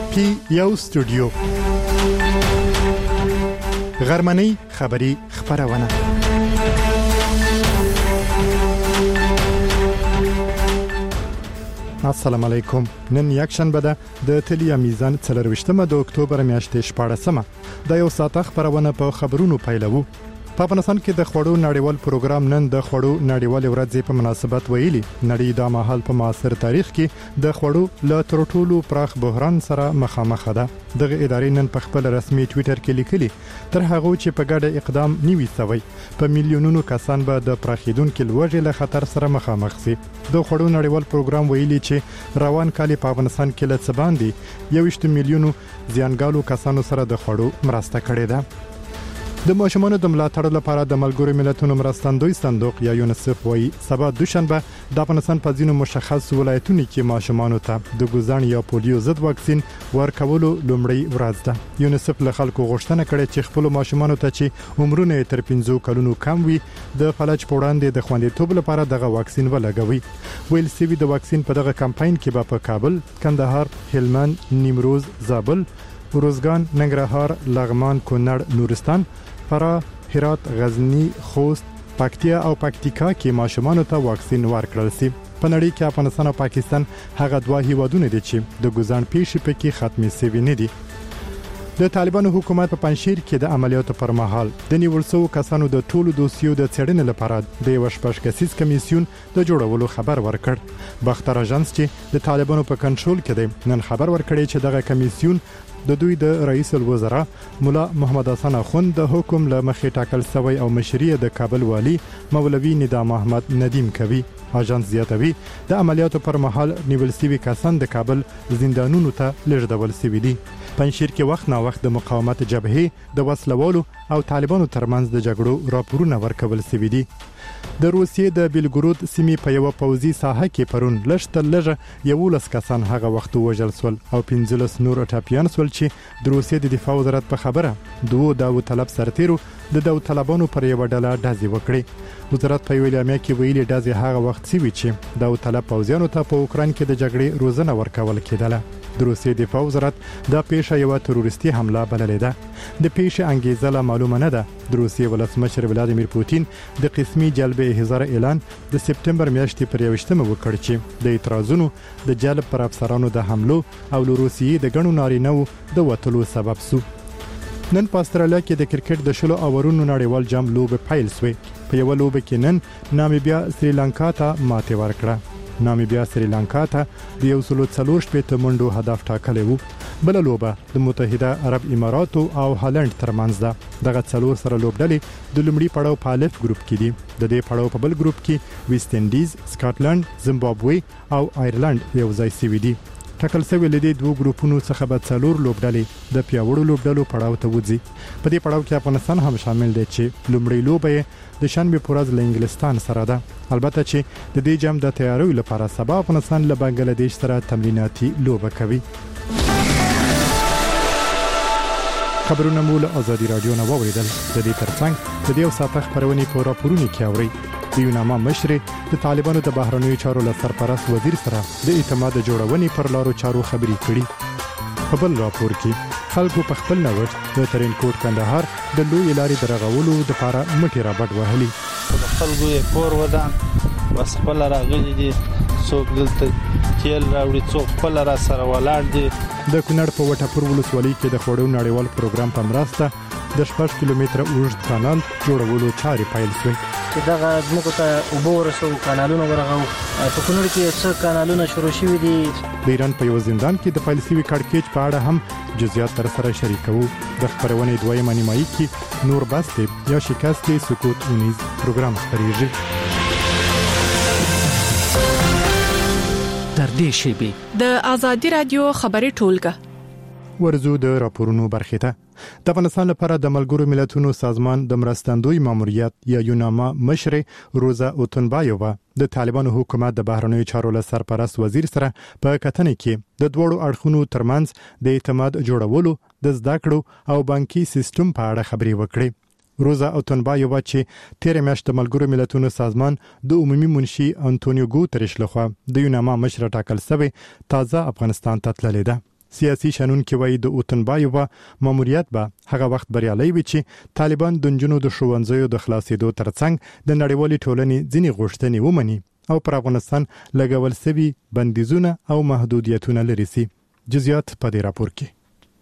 پی یو سټوډیو غرمنۍ خبری خبرونه السلام علیکم. نن یک شنبه ده د تلیا میزان 24 د اکتوبر میاشتې 14مه د یو ساعت خبرونه په خبرونو پیلوو. په افغانستان کې د خوړو نړیوال پروګرام نن د خوړو نړیوال ورځ په مناسبت ویلي نړۍ د ماحول په معاصر تاریخ کې د خوړو له ترټولو پراخ بحران سره مخامخ ده. دغه ادارې نن په خپل رسمي ټوئیټر کې لیکلي تر هغه چې په ګډه اقدام نیوي سوی په میلیونونو کسان به د پراخیدونکو لوږې له خطر سره مخامخ شي. د خوړو نړیوال پروګرام ویلي چې روان کال په افغانستان کې له څه باندې 21 میلیونو زیانګالو کسانو سره د خوړو مرسته کړې ده. د ماشومانو د ملاتړ لپاره د ملګرو ملتونو مرستندوی صندوق یا یونیسف وایي سبا دوشنبه د افغانستان په ځینو مشخص ولایتونو کې ماشومانو ته د ګوزن یا پولیو ضد واکسین ورکولو لومړی ورځ ده. یونیسف له خلکو غوښتنه کړې چې خپل ماشومانو ته چې عمرونه تر 15 کلونو کم وي د فلج په وړاندې د خوندیتوب لپاره دغه واکسین ولګوي. ویل سوي د واکسین په دغه کمپاین کې په کابل، کندهار، هلمند، نیمروز، زابل، روزګان، ننګرهار، لغمان، کونړ، نورستان، فراه، هرات، غزنی، خوست، پکتیا او پکتیکا کې ماشومانو ته واکسین ورکړل شي. په نړۍ کې افغانستان او پاکستان هغه دوه هیوادونه دي چې د ګوزن پیښې پکې ختمې شوي نه دي. د طالبانو حکومت په پنځشیر کې د عملیاتو پر مهال د نیول شوو کسانو د ټولو دوسیو د څېړنې لپاره د یو شپږ کسیز کمیسیون د جوړولو خبر ورکړ. باختر اژانس چې د طالبانو په کنټرول کې دی نن خبر ورکړی چې دغه کمیسیون د دوی د رئیس الوزرا مولا محمد حسن اخوند د حکم له مخې ټاکل شوی او مشري د کابل والی مولوی نظام احمد ندیم کوي. اژانس زیاتوي د عملیاتو پر مهال نیول شوي کسان د کابل زندانونو ته لېږدول شوي دي. پنځشیر کې وخت نا وخت د مقاومت جبهې د وسلوالو او طالبانو ترمنځ د جګړو راپورونه ورکول شوي دي. د روسیې د بیلګورود سیمې په یو پوځي ساحه کې پرون لږه 11 کسان هغه وخت وژل شول او 15 نور ټاپیان شول چې د روسیې د دفاع وزارت په خبره دوه داوطلب سرتیرو د داوطلبانو پر یو ډله ډزې وکړې. وزارت په ویلامه کې ویلي ډزې هغه وخت سوي چې داوطلب پوځیانو ته په اوکران کې د جګړې روزنه ورکول کېدله. د روسیې دفاع وزارت دا پیښه یو تروریستي حمله بللې ده. د پیښې انګیزه لا معلومه نه ده. د روسیې ولسمشر ولادیمیر پوتین د قسمي جلب احضار اعلان د سپتمبر میاشتې پر 21مه وکړ چې د اعتراضونو د جلب پر افسرانو د حملو او له روسیې د غنو نارینه‌و د وټلو سبب شو. نن په استرالیا کې د کرکټ د شلو اورونو نړیوال جام لوبه پیل شوه. په یو لوبه کې نن نامیبیا سریلانکا ته ماتې ورکړه. نامیبیا سریلانکا ته د 140 منډو هدف ټاکلی وو. بل لوبه د متحده عرب اماراتو او هالند ترمنځ ده. دغه څلور سره لوبډلې د لومړي پړاو په الف ګروپ کې دي. د دې پړاو په بل ګروپ کې ویسټ انډیز، سکاټلند، زیمبابوې او آیرلند یو ځای شوي دي. ټاکل شوی لدې دوه ګروپونو څخه به څلور لوبډلې د پیاوړو لوبډلو پړاو ته وځي. په دې پړاو کې افغانستان هم شامل دی چې لومړی لوبه د شنبه پر ورځ له انګلستان سره ده. البته چې د دې جام د تیاریو لپاره سبا افغانستان له بنگلاديش سره تمریناتي لوبه کوي. خبرونه مول ازادي رادیو نه ووریدل. د دې ترڅنګ د یو ساعت خبرونه په راپورونو کې اوري. د یوناما مشر د طالبانو د بهرنیو چارو له سرپرست وزیر سره د اعتماد جوړونې پر لارو چارو خبرې کړي. په بل راپور کې خلکو په خپل نوښت د ترینکوټ کندهار د لوی لارې درغولو د لپاره مټي رابط وهلي. خلکو یې کور ودان بس خپل راغلي دي. څوک دلته تیل راوړي، څوک خپل را سره ولاړ دي. د کونړ په وټپور ولسوالۍ کې د خوړو نړیوال پروګرام په مرسته د 6 کیلومتره اوږد کانال جوړولو چارې پیل شوې. چې دغه زموږ ته اوبه ورسو، کانالونه ورغو. په کونړ کې څه کانالونه شروع شوي دي. د ایران په یو زندان کې د پیل شوي کړکېچ په اړه هم جزئیات تر سره شریکوو. د خبرونې دویمه نیمایي کې نور بسته یا شکست سکوت اونیز پروګرام خبرېږي. تر دې شیبې د آزادي رادیو خبري ټولګه ورزو د راپورونو برخه ته. د افغانستان لپاره د ملګرو ملتونو سازمان د مرستندوی ماموریت یا یوناما مشر روزا اوتنبایووا د طالبانو حکومت د بهرنیو چارو له سرپرست وزیر سره په کتنې کې د دوړو اړخونو ترمنځ د اعتماد جوړولو، د زده کړو او بانکي سیستم په اړه خبرې وکړې. روزا اوتنبایووا چې تیر میاشت د ملګرو ملتونو سازمان د عمومي منشي انټونیو ګوتریش لخوا د یوناما مشر ټاکل شوی تازه افغانستان ته تللی ده. سیاسي شنونکي وایي د اوتنبایو ماموریت به هغه وخت بریالي وي چې طالبان د نجونو د ښوونځیو د خلاصېدو ترڅنګ د نړیوالې ټولنې ځینې غوښتنې ومني او پر افغانستان لګول سوي بندیزونه او محدودیتونه لري سي. جزئیات په دې راپور کې.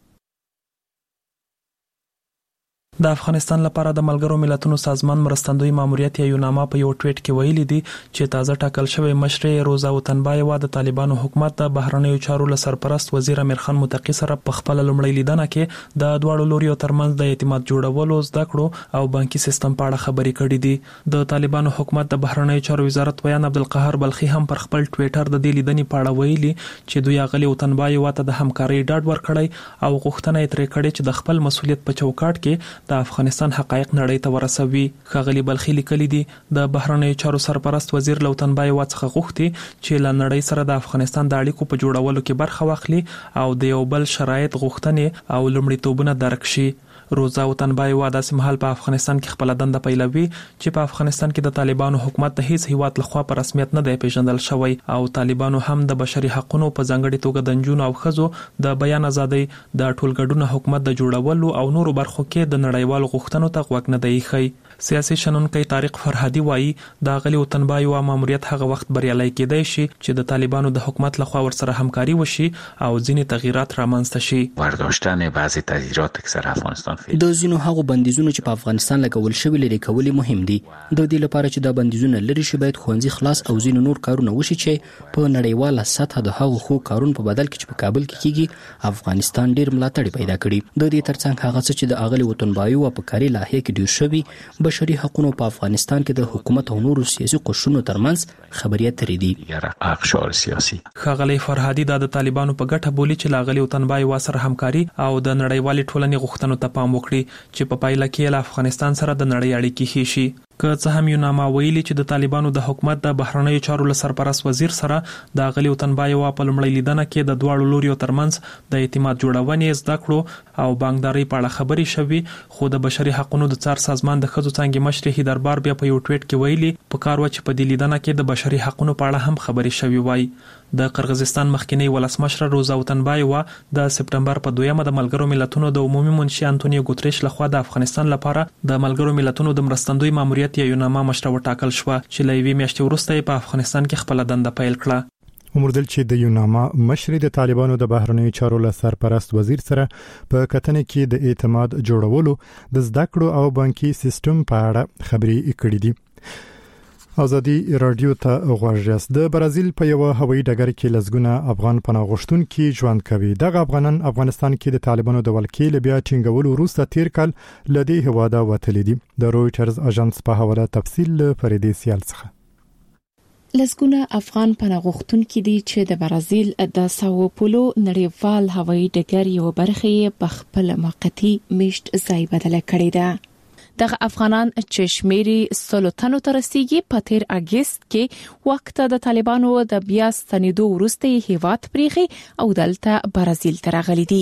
د افغانستان لپاره د ملګرو ملتونو سازمان مرستندوی ماموریت یا یوناما په یو ټویټ کې ویلي دي چې تازه ټاکل شوی مشر روزا اوتنبایوا د طالبانو حکومت د بهرنیو چارو له سرپرست وزیر امیر خان متقی سره په خپل لومړی لیدنه کې د دواړو لوريو ترمنځ د اعتماد جوړولو زده کړو او بانکي سیستم په اړه خبرې کړې دي. د طالبانو حکومت د بهرنیو چارو وزارت ویان عبدالقهار بلخي هم پر خپل ټویټر د دې لیدنې په اړه ویلي چې دوی اغلی اوتنبایوا ته د همکارۍ ډاډ ورکړی او غوښتنه یې ترې کړې چې د خپل مسولیت په چوکاټ کې د افغانستان حقایق نړۍ ته ورسوي. ښاغلي بلخي لیکلي دي د بهرنیو چارو سرپرست وزیر اوتنبایوا څخه غوښتي چې له نړۍ سره د افغانستان د اړیکو په جوړولو کې برخه واخلي او د یو بل شرایط غوښتنې او لومړیتوبونه درک شي. روزا اوتنبایوا د سیمهال په افغانستان کې خپل دنده پیلوي چې په افغانستان کې د طالبانو حکومت د هیڅ هیواد لخوا په رسمیت نه دی پیژندل شوی او طالبانو هم د بشري حقوقو په ځانګړي توګه د نجونو او ښځو د بیان ازادۍ د ټولګډونه حکومت د جوړولو او نورو برخو کې د نړیوالو غوښتنو ته غوږ نه دی ایښی. سیاسي شنونکی طارق فرهادي وایي د غلی اوتنبایوا ماموریت هغه وخت بریالي کېدای شي چې د طالبانو د حکومت لخوا ورسره همکاري وشي او ځینې تغییرات رامنځته شي. برداشتن بعضی تغییرات که سر افغانستان د ځینو هغو بندیزونو چې په افغانستان لګول شوي لري کول مهم دي. د دې لپاره چې دا بندیزونه لري شي باید ښوونځي خلاص او ځینو نور کارونه وشي چې په نړیواله سطح د هغو خو کارونو په بدل کې چې په کابل کې کیږي افغانستان ډیر ملاتړ پیدا کړي. د دې ترڅنګ هغه څه چې د اغلی اوتنبایوا په کاري لایحه کې ډیر شوي بشري حقوقو په افغانستان کې د حکومت او نورو سیاسي قشرونو ترمنځ خبري اترې دي. اقشار سیاسي ښاغلي فرهادي د طالبانو په ګټه بولی چې لاغلی اوتنبایوا سره همکاري او د نړیوالې ټولنې غوښتنو ته پام وکړي چې په پایله کې له افغانستان سره د نړۍ اړیکې ښې شي. که څه هم یوناما ویلي چې د طالبانو د حکومت د بهرنیو چارو له سرپرست وزیر سره د غلی اوتنبایوا په لومړی لیدنه کې د دواړو لوريو ترمنځ د اعتماد جوړونې زده کړو او بانکداري په اړه خبرې شوي خو د بشري حقوقو د څار سازمان د ښځو څانګې مشر هیدربار بیا په یو ټویټ کې ویلي په کار و چې په دې لیدنه کې د بشري حقوقو په اړه هم خبرې شوي وای. د قرغیزستان مخکنی ولسمشر روزا اوتنبایوا د سپټمبر په 2 د ملګرو ملتونو د عمومي منشي انټونیو ګوتریش لخوا د افغانستان لپاره د ملګرو ملتونو د مرستندوی ماموریت یا یوناما مشر وټاکل شو چې لوي میاشتې وروسته په افغانستان کې خپل دنده پیل کړه. ومردل چې د یوناما مشر د طالبانو د بهرنیو چارو له سرپرست وزیر سره په کتنه کې د اعتماد جوړولو د زده کړو او بانکي سیستم په اړه خبرې کړې دي. ازادي رادیو ته غوږ د برازیل په یو هوایي ډګر کې لزګونه افغان پناه غوښتونکي ژوند کوي. دغه افغانان افغانستان کې د طالبانو د ولکې له بیا ټینګولو وروسته تیر کال لدی هواده وتلي دي. د رويټرز اژانس په حواله تفصیل فریدي سیال څخه. لزګونه افغان پناه غوښتونکي دي چې د برازیل د ساو پولو نړیوال هوایي ډګر یو برخه په خپل موقتی میشت ځای بدل کړی ده. دغه افغانان چې شمیري سلطنو ترسيږي په تیر اگست کې وخت د طالبانو د بیا ستنېدو وروسته هیواد پریخي او دلته برازیل ته راغلي دي.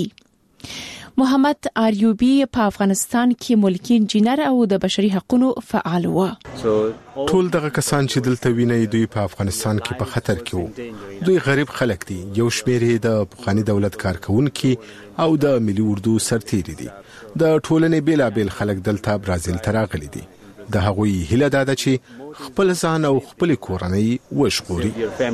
محمد آریوبی په افغانستان کې ملکی انجینر او د بشري حقوقو فعال و. ټول دغه کسان چې دلته ویني دوی په افغانستان کې په خطر کې وو. دوی غریب خلک دي. یو شمیر د پخوانی دولت کارکونکي او د ملي اردو سرتیري دي. د ټولنې بیلابیل خلک دلته برازیل ته راغلي دي. د هغوی هیله ده چې خپل ځان او خپل کورنۍ وژغوري.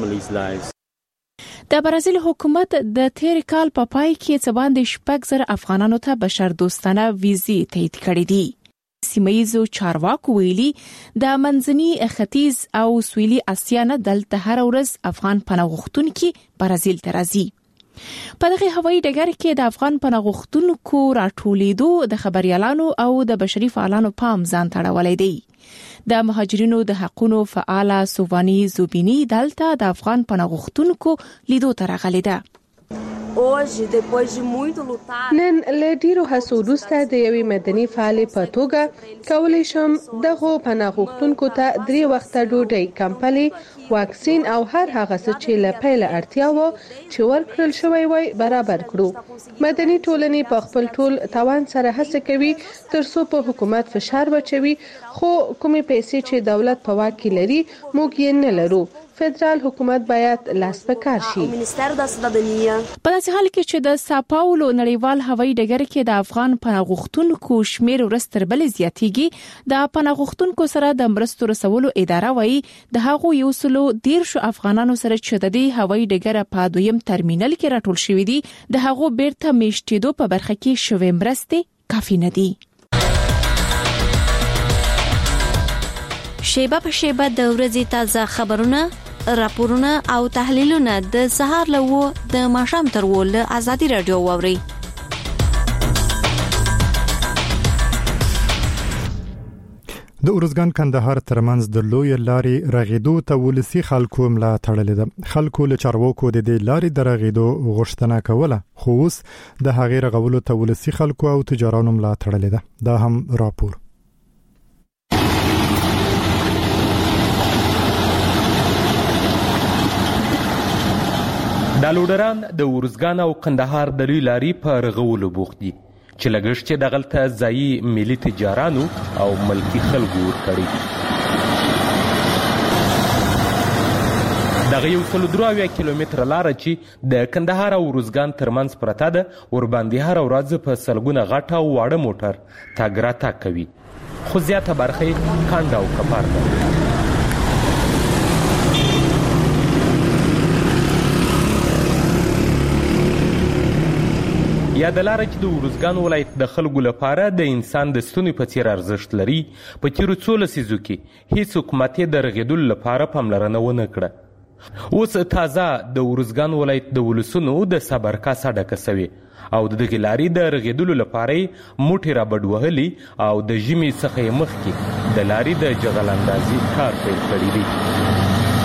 د برازیل حکومت د تیر کال په پای کې څه باندې 6,000 افغانانو ته بشر دوستانه ویزې تایید کړې دي. سیمایي چارواکو ویلي د منځني ختیځ او سویلي اسیا نه دلته هر ورځ افغان پناه غوښتونکي برازیل ته راځي. په دغه هوایي ډګر کې د افغان پناه غوښتونکو راټولیدو د خبريالانو او د بشري فعالانو پام ځان تړولې دی. د مهاجرینو د حقوقو فعال سووانی زوبینی دلته د افغان پناه غوښتونکو لیدو ته راغلي ده. نن له ډیرو هڅو وروسته د یوې مدني فعالې په توګه کولی شم دغه پناه غوښتونکو ته 3 وخته ډوډۍ، کمپلې، واکسین او هر هغه څه چې له پیله اړتیا و چې ورکړل شوی وای برابر کړو. مدني ټولنې په خپل ټول توان سره هڅه کوي ترڅو په حکومت فشار واچوي، خو کومې پیسې چې دولت په واک کې لري موږ یې نه لرو. فدرال حکومت باید لاس په کار شي. په داسې حال کې چې د ساپاولو نړیوال هوایي ډګر کې د افغان پناهغښتونکو شمیر ورستر بل زیاتېږي. د پناهغښتونکو سره د مرستو رسولو اداره وایي د هغو 113 افغانانو سره چې د دې هوایي ډګر په دویم ترمینل کې راټول شوي دي د هغو بیرته میشتېدو په برخه کې شوې مرستې کافي نه دي. شیبه په شیبه د ورځې تازه خبرونه، راپورونه او تحلیلونه د سهار له د ماښام تر له ازادي رادیو واوري. د اورزګان کندهار ترمنځ د لوی لارې رغیدو ته ولسی خلکو ملا تړلې ده. خلکو له چارواکو د دې لارې د رغیدو غوښتنه کوله، خو اوس د هغې رغولو ته ولسی خلکو او تجارانو ملا تړلې ده. دا هم راپور. د لوډران د اورزګان او کندهار د لوی لارې په رغولو بوخت دي چې لګښت چې دغلته ځایي ملي تجارانو او ملکی خلکو ورکړي. دغه 103 کیلومتره لار چې د کندهار او اورزګان ترمنځ پرته ده، ورباندې هر ورځ په سلګونه غټه او واړه موټر تګ راتګ کوي، خو زیاته برخه یې کانډه او کپار ده. یا د لارې چې د اورزګان ولایت د خلکو لپاره د انسان د ستوني په څیر ارزښت لري، په تیرو 13 لسیزو کې هیڅ حکومت یې د رغیدلو لپاره پاملرنه ونه کړه. اوس تازه د اورزګان ولایت د ولسونو د صبر کاسه ډکه سوې او د دغې لارې د رغیدلو لپاره موټې رابډ وهلي او د ژمي څخه یې مخکې د لارې د جغل اندازي کار پیل کړی دی.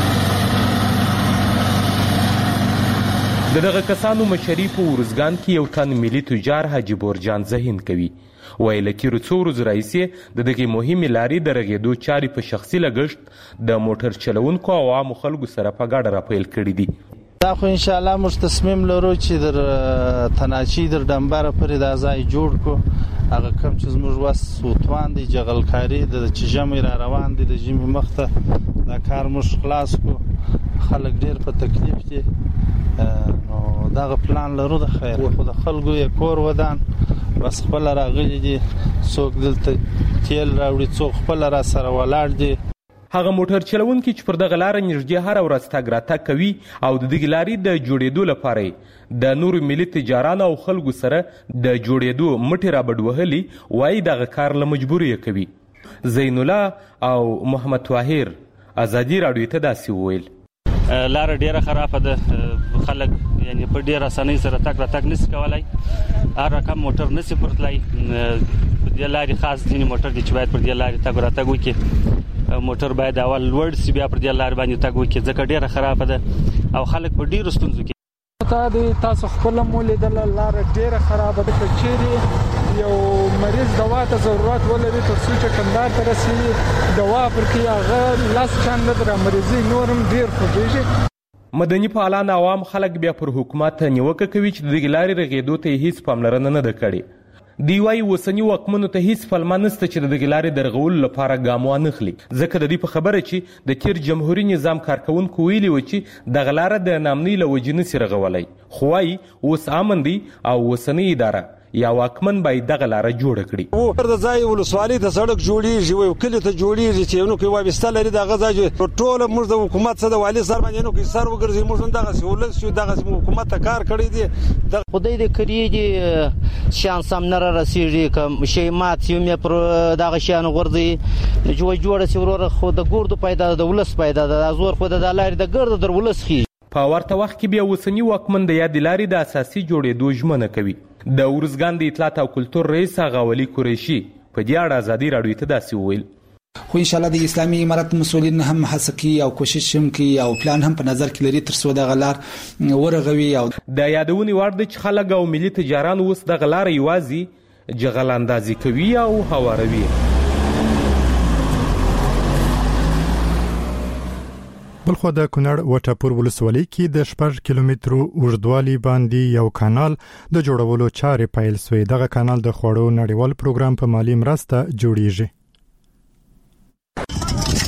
دغه کسانو مشري په اورزګان کې یو تن ملي تجار حاجی بورجان ذهین کوي. ویل کېږي څو ورځې راهیسې د دغې مهمې لارې د رغېدو چارې په شخصي لګښت د موټر چلونکو او عامو خلکو سره په ګډه راپیل کړي دي. دا خو ان شاء الله موږ تصمیم لرو چې در تناچی در ډمبره پرې دا ځای جوړ کو. هغه کم چې زموږ وس سوتوان دی جغلکاری د چې جمع را روان دي د جمع مخته دا کار موږ خلاص کو. خلک ډیر په تکلیف دي، نو دغه پلان لرو د خیر خو د خلکو یې کور ودان بس خپل راغلي دي، څوک دلته تیل راوړي، څوک خپل را سره ولاړ دي. هغه موټر چلونکي چې پر دغه لار نږدې هر ورځ تګ راتګ کوي او د دغې لارې د جوړېدو لپاره د نورو ملي تجارانو او خلکو سره د جوړېدو مټې رابډ وهلي، وایي دغه کار له مجبوري کوي. زین الله او محمد طاهر ازادي راډیو ته داسې وویل: لار ډیره خرابه ده، خلک یعنی په ډیره اسانۍ سره تګ راتګ نشي کولای، هر رقم موټر نشي پرتلای. په دې لارې خاص ځینې موټر دي چې باید پر دې لارې تګ راتګ وکړي، موټر باید اول لوړ شي بیا پر دې لارې باندې تګ وکړي، ځکه ډیره خرابه ده او خلک په ډیرو ستونزو کې. تاسو خپل مولې د لار ډیره خرابه ده، چې یو مریض دوا ته ضرورت ولري تر څو چې کندهار ته رسیدي دوا پرکې هغه لاس چاند در مریضي نورم ډیر خوږیږي. مدني فعالان عوام خلک بیا پر حکومت نیوکه کوي چې د دې لارې رغېدو ته هیڅ پاملرنه نه ده کړې. دی وايي اوسني واکمنو ته هیڅ پلمه نشته چې د دغې لارې د رغولو لپاره ګام وانخلي، ځکه د دې په خبره چې د تیر جمهوري نظام کارکوونکو ویلي و چې دغه لاره د نامنۍ له وجې نشي رغولی، خو وایي اوس امن دی او اوسنۍ اداره یا واکمن باید دغه لاره جوړه کړي. د ځای ولسوالۍ ته سړک جوړیږي، یو کلی ته جوړیږي چې نو کې وابسته لري دغه ځای ټول موږ د حکومت سره د والي سر باندې نو کې سر وګرځي، موږ دغه سہولت شو دغه حکومت ته کار کړی دی. د خدای دې کړی شانس هم نه رسیږي، کوم شی مات یو مې پر دغه شان غورځي جوړه سی ورور خو د ګوردو پیدا د ولس پیدا د زور خو د لارې د ګرد در ولس خي. په ورته وخت کې بیا اوسني واکمن د یاد لارې د اساسي جوړېدو ژمنه کوي. د اورزګان د اطلاعات او کلتور رئیس غاولي قریشي په دې اړه ازادي راډیو ته داسې وویل: خو ان شاء الله د اسلامي امارت مسؤلین هم هڅه کوي او کوشش هم کوي او پلان هم په نظر کې لري تر څو د غلار ورغوي. او د یادونې وړ د خلک او ملي تجاران اوس د غلار یوازې جغل اندازي کوي او هواروي. بلخو د کونړ وټاپور ولسوالۍ کې د 6 کیلومترو اوږدوالي باندې یو کانال د جوړولو چارې پیل شوې. دغه کانال د خوړو نړیوال پروګرام په مالی مرسته جوړیږي.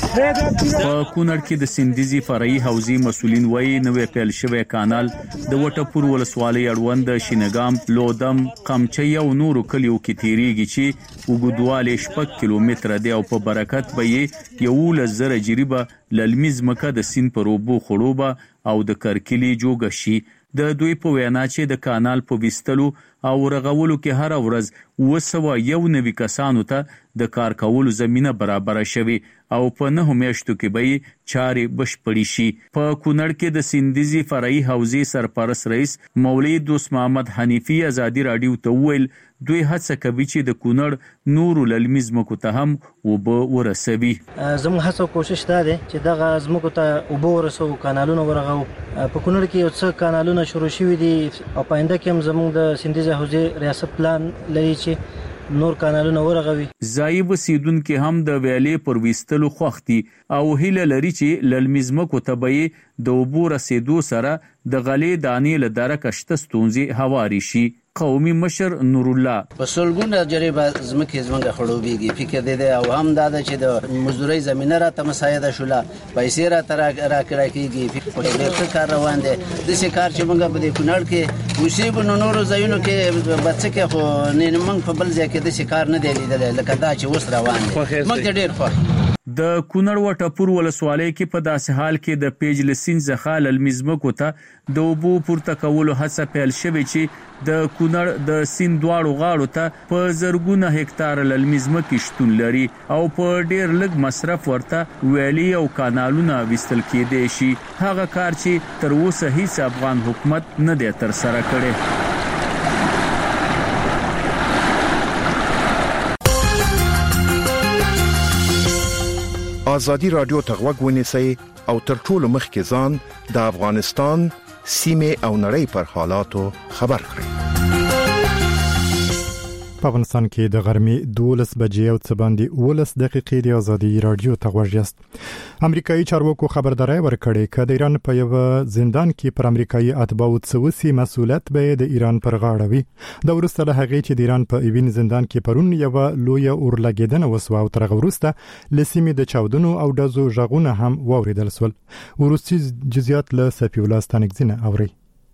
په کونړ کې د سندیزي فرعي حوزې مسولین وایي نوې پیل شوی کانال د وټپور ولسوالۍ اړوند شینګام لودم قمچي او نورو کلیو کې تیریږي چې وګړواله 6 کیلومتره دی او په برکت به یې 11,000 جریبه للمیز مکه د سین پر اوبو خړوبه او د کرکلی جوګه شي د دوی په وینا چې د کانال په وستلو او رغولو کې هر ورځ 291 کسانو ته د کار کولو زمينه برابر شوي او په 9 میاشتو کې به چارې بشپړې شي. په کونړ کې د سندیزي فرعي حوزې سرپرست رئیس مولوي دوست محمد حنیفي ازادي رادیو ته ویل دوی هڅه کوي چې د کونړ نورو للمیز مکو ته هم وب ورسوي. زموږ هڅه کوشش دا دی چې دغه زمکو ته وب ورسو کانالونه ورغو. په کونړ کې یو څه کانالونه شروع شوي دي او پاینده کې هم زموږ د سندیزي حوزې ریاست پلان لري چې نور کانالونه ورغوي. زایب سیدونکو هم د ویلې پر وستلو خوختي او هیله لري چې للمیزمکو ته به د وبو رسیدو سره د غلې دانې له درکه شته ستونزې هواري شي. قومي مشر نور الله په سلګونه جریبه زمکه زمنګ خړوبېږي فکر دی او هم دا چې د مزدوري زمينه را ته مساعده شوله پیسې را تر راکړه کیږي په ډېر کار روان دي د څه کار چې موږ په دې کونړ کې مصیبت نورو ځایونو کې بچی کې خو نه موږ په بل ځای کې د څه کار نه دی لیدل لکه دا چې وس روان دي موږ ډېر خوښ. د کونړ وټپور ولسوالۍ کې په داسې حال کې د پیج لسین زخال للمیزمکو ته د وبو پورته کولو هڅه پیل شوې چې د کونړ د سین دواړو غاړو ته په زرګونه هکتار للمیزمکې شتون لري او په ډیر لږ مصرف ورته ویلي او کانالونه وستل کېدای شي. هغه کار چې تر اوسه هیڅ افغان حکومت نه دی تر سره کړی. ازادي رادیو ته غوږ ونیسئ او تر ټولو مخکې ځان د افغانستان سیمه او نړۍ پر حالاتو خبر کړئ. په افغانستان کې د غرمې 12 بجې او څه باندې 12 دقیقې د ازادي رادیو ته غوږیاست. امریکایي چارواکو خبرداري ورکړې چې د ایران په یو زندان کې پر امریکایي اتباعو څوسي مسؤلیت به د ایران پر غاړه وي. دا ورسته له هغه چې د ایران په ایوین زندان کې پرون یو لوی اورلګیدنه وسوه او تر ورسته لسیمې د چاودنو او دزو ژغونه هم واوریدل سول. ورستی جزئیات له سفی الله ستانګزینه اوري.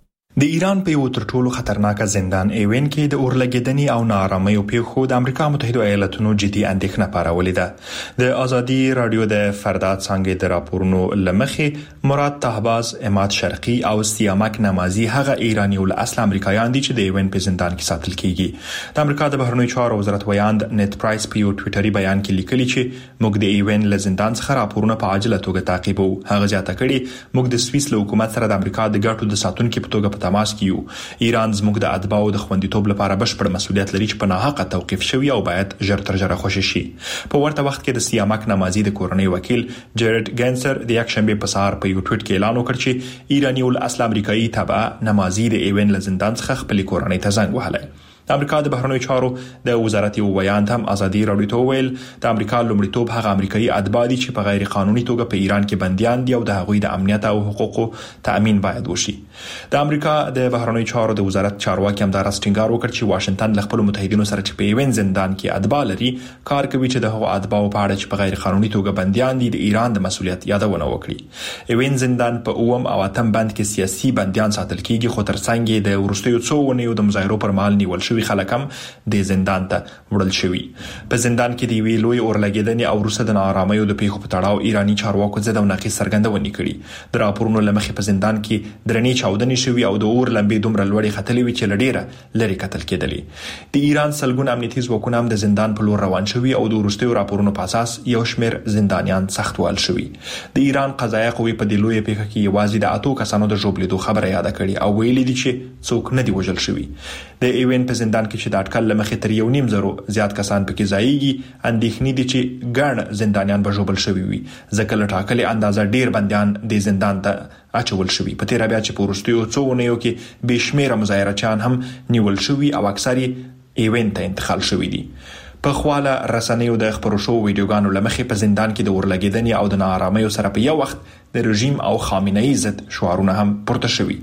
د ایران په یو تر ټولو خطرناک زندان ایوین کې د اورلګیدنې او ناارامۍ پیښو د امریکا متحده ایالاتونو جدي اندېښنه پارولې ده. د ازادي رادیو د فردات څنګه د راپورونو لمخې مراد طهباز، اماد شرقي او سیامک نمازي هغه ایرانی ول اصل امریکایان دي چې د ایوین په زندان کې ساتل کیږي. د امریکا د بهرنیو چارو وزارت ویاند نت پرایس په یو ټوئیټري بیان کې لیکلي چې موږ د ایوین له زندان څخه راپورونه په عاجله توګه تعقیبو. هغه ځاته کړي موږ د سویس له حکومت سره د امریکا د ګټو د ساتونکو په توګه تماس کیو. ایران زموږ د اتباعو د خوندیتوب لپاره بشپړ مسؤلیت لري چې په ناحقه توقيف شوی او باید ژر تر ژره خوشی شي. په ورته وخت کې د سیامک نمازي د کورنۍ وکیل جیرد ګنسر د یک شنبه په سهار په یو ټویټ کې اعلان وکړ چې ایرانی ول اصل امریکایي تبع نمازي د ایوین له زندان څخه خپل کورنۍ ته زنګ وهلی. د امریکا د بهرنیو چارو د وزارت یو ویاند هم ازادي رادیو ته ویل د امریکا لومړیتوب هغه امریکایي اتباع دي چې په غیر قانوني توګه په ایران کې بنديان دي او د هغوی د امنیت او حقوقو تأمین باید وشي. د امریکا د بهرنیو چارو د وزارت چارواکي هم دا راستنګار وکړ چې واشنگټن له خپل متحدینو سره چې په ایوین زندان کې اتباع لري کار کوي چې د هغو اتباع په اړه چې په غیر قانوني توګه بنديان دي د ایران د مسؤلیت یادونه وکړي. ایوین زندان په اوم او اتم بند کې سیاسي بنديان ساتل کیږي خو ترڅنګ د ورستیو څو ونیو د مظاهرو پر مهال نیول شوی خلک هم د زندان ته وړل شوی. په زندان کې دی وی لوی اورلګیدنې او روسه د ناارامۍ د پیښو په تړاو ایرانی چارواکو زده او نقیص څرګندونې کړي. د راپورونو لمخې په زندان کې درنې چاودنې شوی او د اور لمبې دومره لوړې خطلې وی چې لډیره لري قتل کېدلې. د ایران سلګون امنیتي ځواکونه هم د زندان په لور روان شوی او د ورستیو راپورونو په اساس یو شمېر زندانیان سختوال شوی. د ایران قضایه قوې په دې لوی پیښه کې یوازې د اتو کسانو د ژوبلیدو خبره یاد کړي او ویلي دي چې څوک نه دی وژل شوی. د ایوین په زندان کې چې د اټکل لمخې تر 1.5 زیات کسان پکې ځایږي اندېښنې دي چې ګڼ زندانیان به ژوبل شوي وي ځکه له ټاکلې اندازه ډیر بنديان د زندان ته اچول شوي. په تیر بیا چې په وروستیو څو ونیو کې بشمیره مظاهرچیان هم نیول شوي او اکثر ایوین ته انتقال شوي دي. په خواله رسنیو د خبرو شو ویډیوګانو لمخې په زندان کې د ورلګیدنې او د ناارامۍ سره په یو وخت د رژیم او خامنه‌ای ضد شعارونه هم پورته شوي.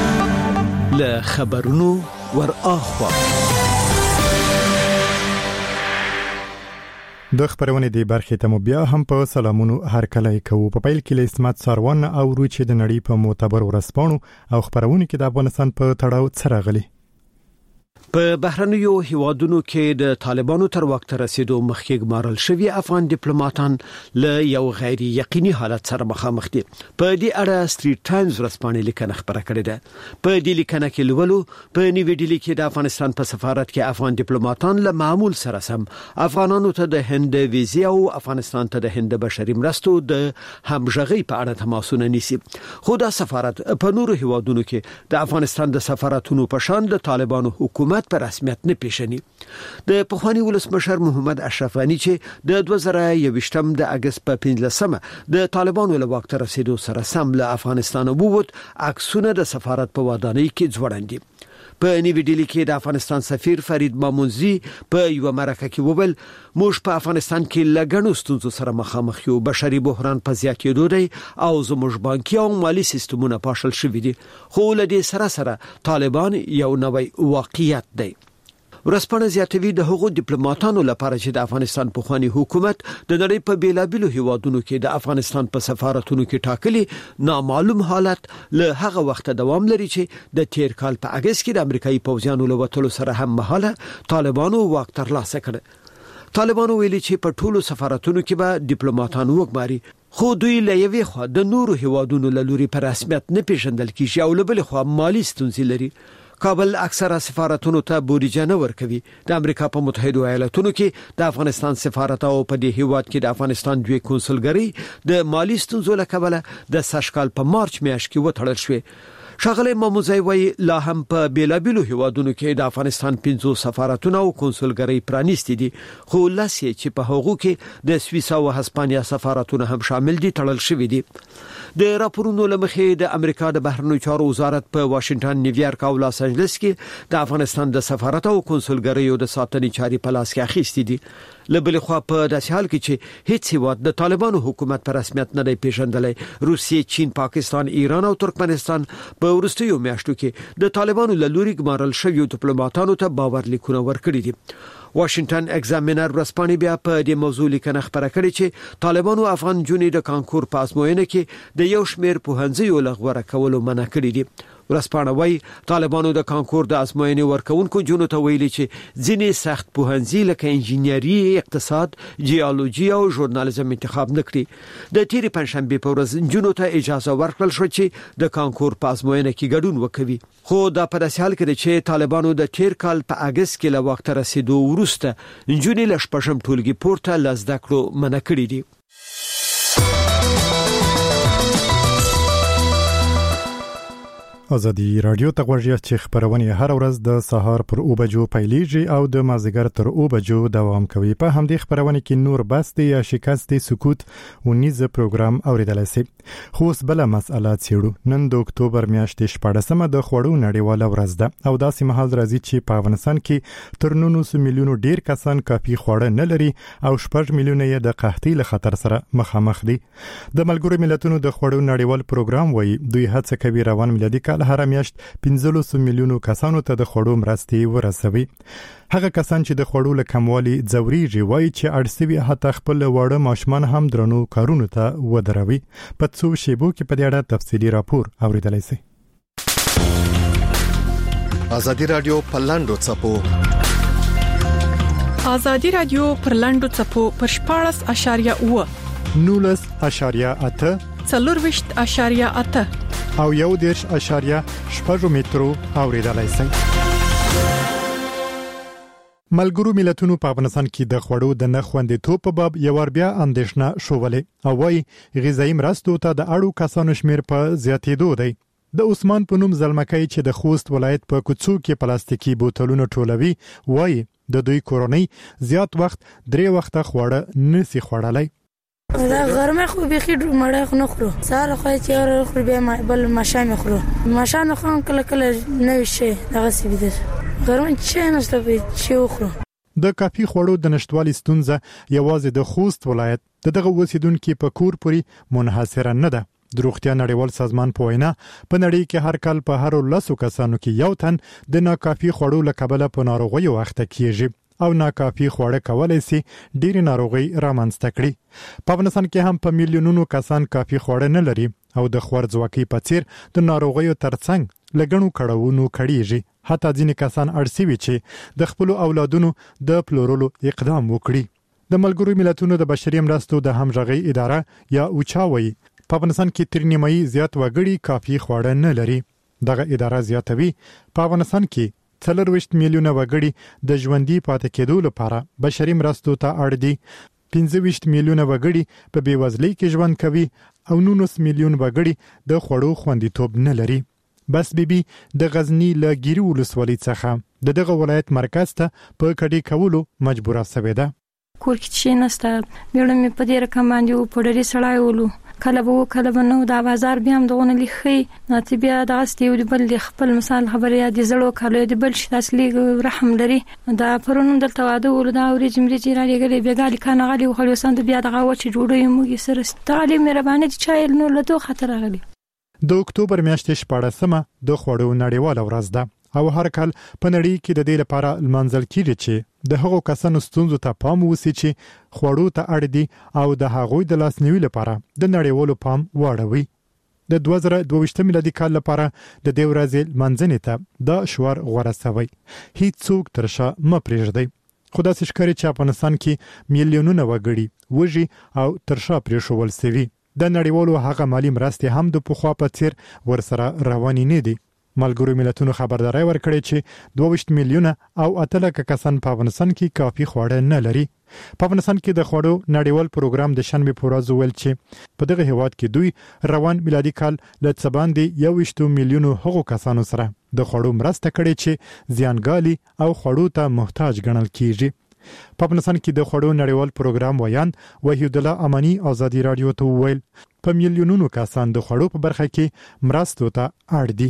له خبرونو ور اخوا د خبرونه دی برخه ته مو بیا هم په سلامونو هرکلی کوو. په پیل کې اسمت ساروان او روچ د نړۍ په معتبر ورسپانو او خبرونه کې د افغانستان په تړاو څرغلي. په بهرنیو هیوادونو کې د طالبانو تر وخت رسیدو مخکې ګمارل شوی افغان ډیپلوماټان له یو غیر یقیني حالت سره مخامخ دي. په دې اړه سټریټ ټایمز ورځپاڼه لیکنه خبره کړې ده. په دې لیکنه کې لولو په نیو ډیلی کې د افغانستان په سفارت کې افغان ډیپلوماټان له معمول سره سم افغانانو ته د هند ویزه او افغانستان ته د هند بشري مرستو د همغږي په اړه تماسونه نیسي. خو دا سفارت په نورو هیوادونو کې د افغانستان د سفارتونو په شان د طالبانو حکومت پر رسمیت نه پیژني. د پخوانی ولسمشر محمد اشرف غنی چې د 2021 د اگست په 15مه د طالبانو له واک ته رسیدو سره سم له افغانستان ووت، عکسونه د سفارت په ودانۍ کې ځوړندي. په نیو ډیلی کې د افغانستان سفیر فرید مامونزی په یو مرکه کې وویل موږ په افغانستان کې لګڼو ستونزو سره مخامخ یو، بشري بحران په زیاتېدو دی او زموږ بانکي او مالی سیستمونه پاشل شوي دي. خو له دې سره طالبان یو نوې واقعیت دی. ورسپانه زیاتوي د هغو ډیپلوماټانو لپاره چې د افغانستان په خواني حکومت د نړۍ په بیلابیلو هیوادونو کې د افغانستان په سفارتونو کې ټاکلي نامعلوم حالت له هغه وخت دوام لري چې د تیر کال په اگست کې د امریکایي پوځیانو له وټلو سره هم مهاله طالبانو واک ترلاسه کړ. طالبانو ویلي چې په ټولو سفارتونو کې به ډیپلوماټان وګماري، خو دوی له یوې خوا د نورو هیوادونو له لوري په رسمیت نه پیژندل کیږي او له بل خوا مالی ستونزې لري. کابل اکثره سفارتونو ته بودیجه نه ورکوي. د امریکا په متحده ایالاتونو کې د افغانستان سفارت او په دې هیواد کې د افغانستان دوی کنسولګری د مالی ستونزو له کبله د سشکال په مارچ میاشت کې وټړل شوې. شاغله ماموزای وای لا هم په بیلابیلو هیوادونو کې د افغانستان 15 سفارتونه او کنسولګری پرانیستي دي، خو لاسې چې په هغو کې د سویس او هسپانیا سفارتونه هم شامل دي تړل شوي دي. د راپورونو لمخې د امریکا د بهرنیو چارو وزارت په واشنگټن، نیویارک او لاس انجلس کې د افغانستان د سفارت او کنسولګریو د ساتنې چاري په لاس کې اخیستي دي. لبل خو په داسې حال کې چې هیڅ هیواد د طالبانو حکومت پر رسمیت نه دی پیژندلی. روسیې، چین، پاکستان، ایران او ترکمنستان په وروستیو میاشتو کې د طالبانو له لوري ګمارل شویو ډیپلوماټانو ته باور لیکونه ورکړي دي. واشنگټن ایگزامینر ورځپاڼه بیا په دې موضوع لیکنه خبره کړې چې طالبانو افغان جونې د کانکور په ازموینه کې د یو شمېر پوهنځیو لغوه کولو منع کړی دي. ورځپاڼه وايي طالبانو د کانکور د ازموینې ورکونکو جنونو ته ویلي چې ځینې سخت پوهنځي لکه انجینری، اقتصاد، جیولوژي او ژورنالیزم انتخاب نکړي. د تیرې پنځشنبه په ورځ جنونو ته اجازه ورکړل شو چې د کانکور په ازموینه کې ګډون وکړي. خو دا په داسې حال کې چې طالبانو د تیر کال په اگست کې له وخت رسیدو وروسته جنونې له شپږم ټولګي پورته له زده کړو منع کړي دي. ازادي رادیو ته غوږی چې خبرونه هر ورځ د سهار پر 9 بجو پیلیږي او د مازیګر تر 9 بجو دوام کوي. په همدې خبرونه کې نور بسته یا شکست سکوت او نیزه پروګرام اوریدل شي. خو اوس بل مسله چیرو. نن د اکتوبر میاشتې 14مه د خوړو نړیواله ورځ ده او داسې مهال راځي چې په افغانستان کې تر 900 میلیونو ډیر کسان کافي خواړه نه لري او 6 میلیونه یې د قحطۍ له خطر سره مخامخ دي. د ملګرو ملتونو د خوړو نړیوال پروګرام وایي دوی هڅه کوي روان میلادي کال هر میاشت 15 میلیونو کسانو ته د خوړو مرستې ورسوي. هغه کسان چې د خوړو له کموالي ځوريږي وایي چې اړسوي حتی خپل وړه ماشومان هم درنو کارونو ته ودروي. په څو شیبو کې په دې اړه تفصیلي راپور اوریدلای شئ. ازادي رادیو په لاندو چپو ازادي رادیو پر لاندو چپو پر 14.8 19.8 40.8 او 1.8 مترو اوریدلای شئ. ملګرو ملتونو په افغانستان کې د خوړو د نخوندیتوب په باب یو ور بیا اندېښنه شولې او وايي غذایی مرستو ته د اړو کسانو شمیر په زیاتېدو دی. د عثمان په نوم زلمکۍ چې د خوست ولایت په کوڅو کې پلاستیکي بوتلونه ټولوي وايي د دوی کورنۍ زیات وخت 3 وخته خواړه نسی خوړلای. دا غرمه خو بيخي مړه خو نه خورو، سهار خو چې خورو بیا بل ماشام خورو، ماشام خو کله کله نه شي دغه سی بده غرمه چې نشته به چې خورو. د کافي خوړو د نشټوالي ستونزه یوازې د خوست ولایت دغه اوسیدونکو په کور پورې منحصره نه ده. د روغتیا نړیوال سازمان په وینا په نړۍ کې هر کال په هر 10 کسانو کې یو تن د ناکافي خوړو له کبله په ناروغیو اخته کیږي. او ناکافي خواړه کولای شي ډېری ناروغي رامنځته کړي. په افغانستان کې هم په میلیونونو کسان کافي خواړه نه لري او د خوارځواکۍ په څیر د ناروغیو ترڅنګ لګڼو کړهونو کړيږي. حتی ځینې کسان اړسوي چې د خپل اولادونو د پلورلو اقدام وکړي. د ملګرو ملتونو د بشري مرستو د همغږي اداره یا اوچاوي په افغانستان کې تر نیمایي زیات وګړي کافي خواړه نه لري. دغه اداره زیاتوي په افغانستان کې 40 میلیونه وګړي د ژوندۍ پاتې کېدو لپاره بشري مرستو ته اړ دي. 15 میلیونه وګړي په بیوزلۍ کې ژوند کوي او 19 میلیون وګړي د خوړو خوندیتوب نه لري. بس بیبي د غزنی له ګیري ولسوالۍ څخه دغه ولایت مرکز ته په کډي کولو مجبوره شوې ده. کور کې شي نسته بیړه مې په دې رقم باندې په ډېری سړای ولو کله به نو دا بازار بیا هم دغه لخي ناتي بیا د غستې ول بل خپل مثال خبره یاد زړو کالو د بل شي اصلي رحم لري دا پرونو دلته واده ول دا اوري جمري را لګلې بیګالي کانه غلي خو سند بیا دغه وچ جوړې موږ سره ستالي مهرباني چایل نو له دوه خطر غلي. د اکتوبر میاشتې 14مه د خوړو نړیواله ورځ ده او هر کال په نړۍ کې د دې لپاره لمانځل کیږي چې د هغو کسانو ستونزو ته پام وسی چې خوړو ته اړ دي او د هغوی د لاسنیوي لپاره د نړیوالو پام واړوي. د 2022 میلادي کال لپاره د دې ورځې لمانځنې ته د شوار غوړه سوی. هیڅ څوک ترشا م پرېږدي. خو داسې ښکاري چې افغانستان کې میلیونونه وګړي وږي او ترشا پرېښول سوي. د نړیوالو هغه مالی مرستې هم د پخوا په څیر ورسره روانې نه دي. ملګرو ملتونو خبرداري ورکړې چې 22 میلیونه او 8 لک کسان په افغانستان کې کافي خواړه نه لري. په افغانستان کې د خوړو نړیوال پروګرام د شنبه په ورځ ویل چې په دغه هیواد کې دوی روان میلادي کال له څه باندې 21 میلیونو هغو کسانو سره د خوړو مرسته کړې چې زیانګالي او خوړو ته محتاج ګڼل کیږي. په افغانستان کې د خوړو نړیوال پروګرام ویان وحید الله امانی ازادي رادیو ته ویل په میلیونونو کسان د خوړو په برخه کې مرستو ته اړ دي.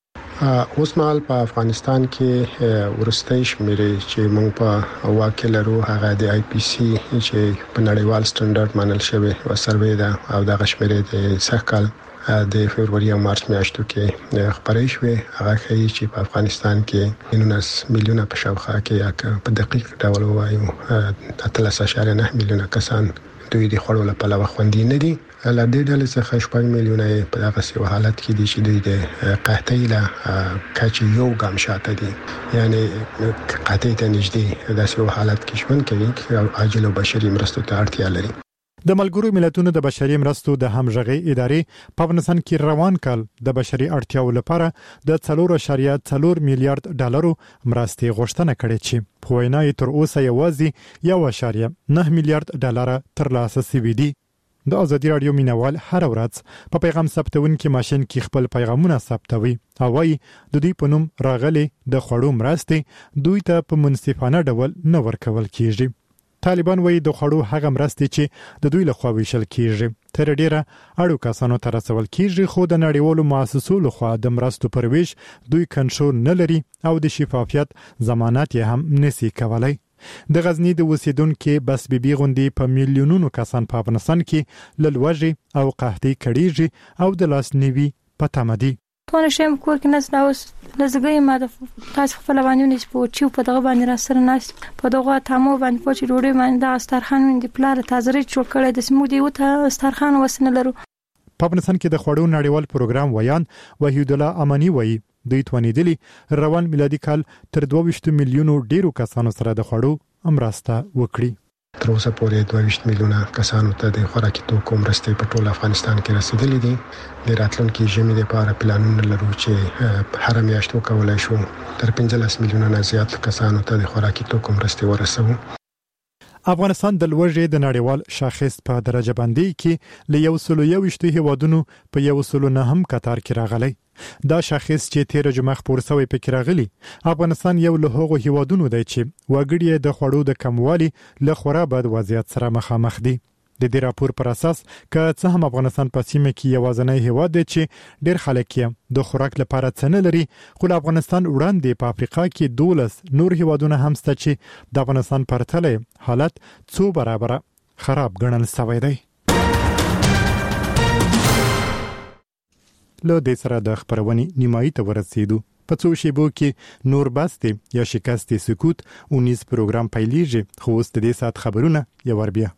اوس مهال په افغانستان کې ورستۍ شمیرې چې موږ په واقع لرو هغه د آی پی سی چې په نړیوال سټانډرډ منل شوی او سروې ده او د شمیرې د سږکال د فبرवरी او مارچ میاشتو کې خبرې شوې هغه ښیي چې په افغانستان کې 19 میلیونه په شاوخوا کې یا په دقیق ډول وایو 13.9 میلیونه کسان دوی د خوړو لپاره خوندي نه دي. له دې ډلې څخه 8 میلیونه په دغه سیو حالت کې دي چې دوی د قحطۍ له کچې یو ګام شاته دي یعنی قحطۍ ته نږدې د سیو حالت کې ژوند کوي او عاجل او بشري مرستو ته اړتیا لري. د ملګرو ملتونو د بشري مرستو د همغږي ادارې په افغانستان کې روان کال د بشري اړتیاو لپاره د 4.4 میلیارډ ډالرو مرستې غوښتنه کړې چې په وینا یې تر اوسه یوازې 1.9 میلیارډ ډالر ترلاسه شوي دي. د ازادي رادیو مینوال هر ورځ په پیغام ثبتون کې ماشين کې خپل پیغامونه ثبتوي او وايي د دوی په نوم راغلي د خوړو مرستې دوی ته په منصفانه ډول نه ورکول کیږي. طالبان وایي د خوړو هغه مرستې چې د دوی لخوا ویشل کیږي تر ډیره اړو کسانو ته رسول کیږي خو د نړیوالو مؤسسو لخوا د مرستو پر ویش دوی کنټرول نه لري او د شفافیت ضمانت یې هم نشي کولای. د غزنی د اوسیدونکو بس بیبي غوندي په میلیونونو کسان په افغانستان کې لوړږي او قحطۍ کړيږي او د لاسنیوي پته مدي. ټول شیم کور کې نس داوس لزګي ما د تاسو خپل باندې نس په چیو په دغه باندې را سره ناس په دغه تامو باندې په چی ډوډۍ باندې د استرخان د پلار تازه چوک کړي د سمو دی وته استرخان وسنه لرو. په افغانستان کې د خوړو نړیوال پروګرام ویان وحید الله امانی وایي دوی توانیدلی روان میلادي کال تر 22 میلیونو ډیرو کسانو سره د خوړو مرسته وکړي. تر اوسه پورې 22 میلیونه کسانو ته د خوراکي توکو مرستې په ټول افغانستان کې رسیدلې دي. د راتلونکي ژمي لپاره پلانونه لرو چې هر میاشت وکولای شو تر 15 میلیونه نه زیات کسانو ته د خوراکي توکو مرستې ورسوو. افغانستان د لوړې د نړیوال شاخص په درجه بندي کې ل 121 هیوادونو په 109 کتار کې راغلی. دا شاخص چې 13 جمعه خبر شوی په کې راغلی. افغانستان یو له هغو هیوادونو دی چې وګړي د خوړو د کموالي له خورا بد وضعیت سره مخامخ دي. د دې راپور پر اساس که څه هم افغانستان په سیمه کې یوازینی هیواد دی چې ډېر خلک یې د خوراک لپاره څه نه لري خو افغانستان وړاندې په افریقا کې 12 نور هیوادونه هم شته چې د افغانستان پرتله حالت څو برابر خراب ګڼل شوی دی. له دې سره د خبرونې نیمایي ته ورسېدو. په څو شیبو کې نور بسته یا شکست سکوت 19 پروګرام پیلېږي. خو اوس د دې سات خبرونه یو ور بیا.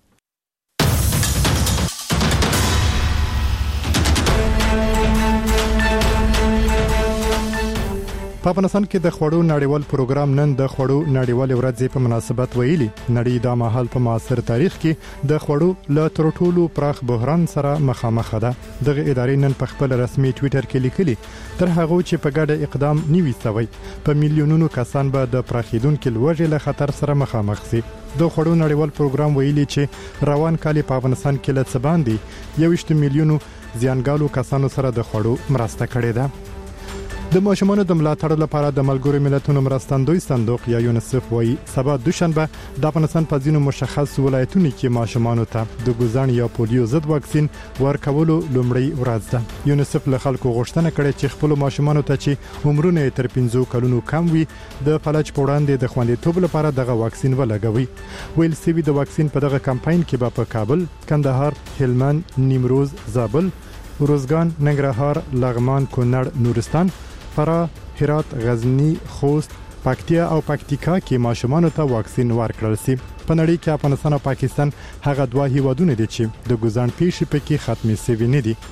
په افغانستان کې د خوړو نړیوال پروګرام نن د خوړو نړیوال ورځې په مناسبت ویلي نړۍ د ماحول په معاصر تاریخ کې د خوړو له تر ټولو پراخ بحران سره مخامخ ده. دغه ادارې نن په خپل رسمي ټوئیټر کې لیکلي تر هغه چې په ګډه اقدام نیوي سوی په میلیونونو کسان به د پراخیدونکو لوږې له خطر سره مخامخ شي. د خوړو نړیوال پروګرام ویلي چې روان کال په افغانستان کې له څه باندې 21 میلیونو زیانګالو کسانو سره د خوړو مرسته کړې ده. د ماشومانو د ملاتړ لپاره د ملګرو ملتونو مرستندوی صندوق یا یونیسف وایي سبا دوشنبه د افغانستان په ځینو مشخص ولایتونو کې ماشومانو ته د ګوزن یا پولیو ضد واکسین ورکولو لومړی ورځ ده. یونیسف له خلکو غوښتنه کړې چې خپل ماشومانو ته چې عمرونه تر 15 کلونو کم وي د فلج په وړاندې د خوندیتوب لپاره دغه واکسین ولګوي. ویل سوي د واکسین په دغه کمپاین کې به په کابل، کندهار، هلمند، نیمروز، زابل، روزګان، ننګرهار، لغمان، کونړ، نورستان، فراه، هرات، غزنی، خوست، پکتیا او پکتیکا کې ماشومانو ته واکسین ورکړل شي. په نړۍ کې افغانستان او پاکستان هغه دوه هیوادونه دي چې د ګوزن پیښې پکې ختمې شوي نه دي.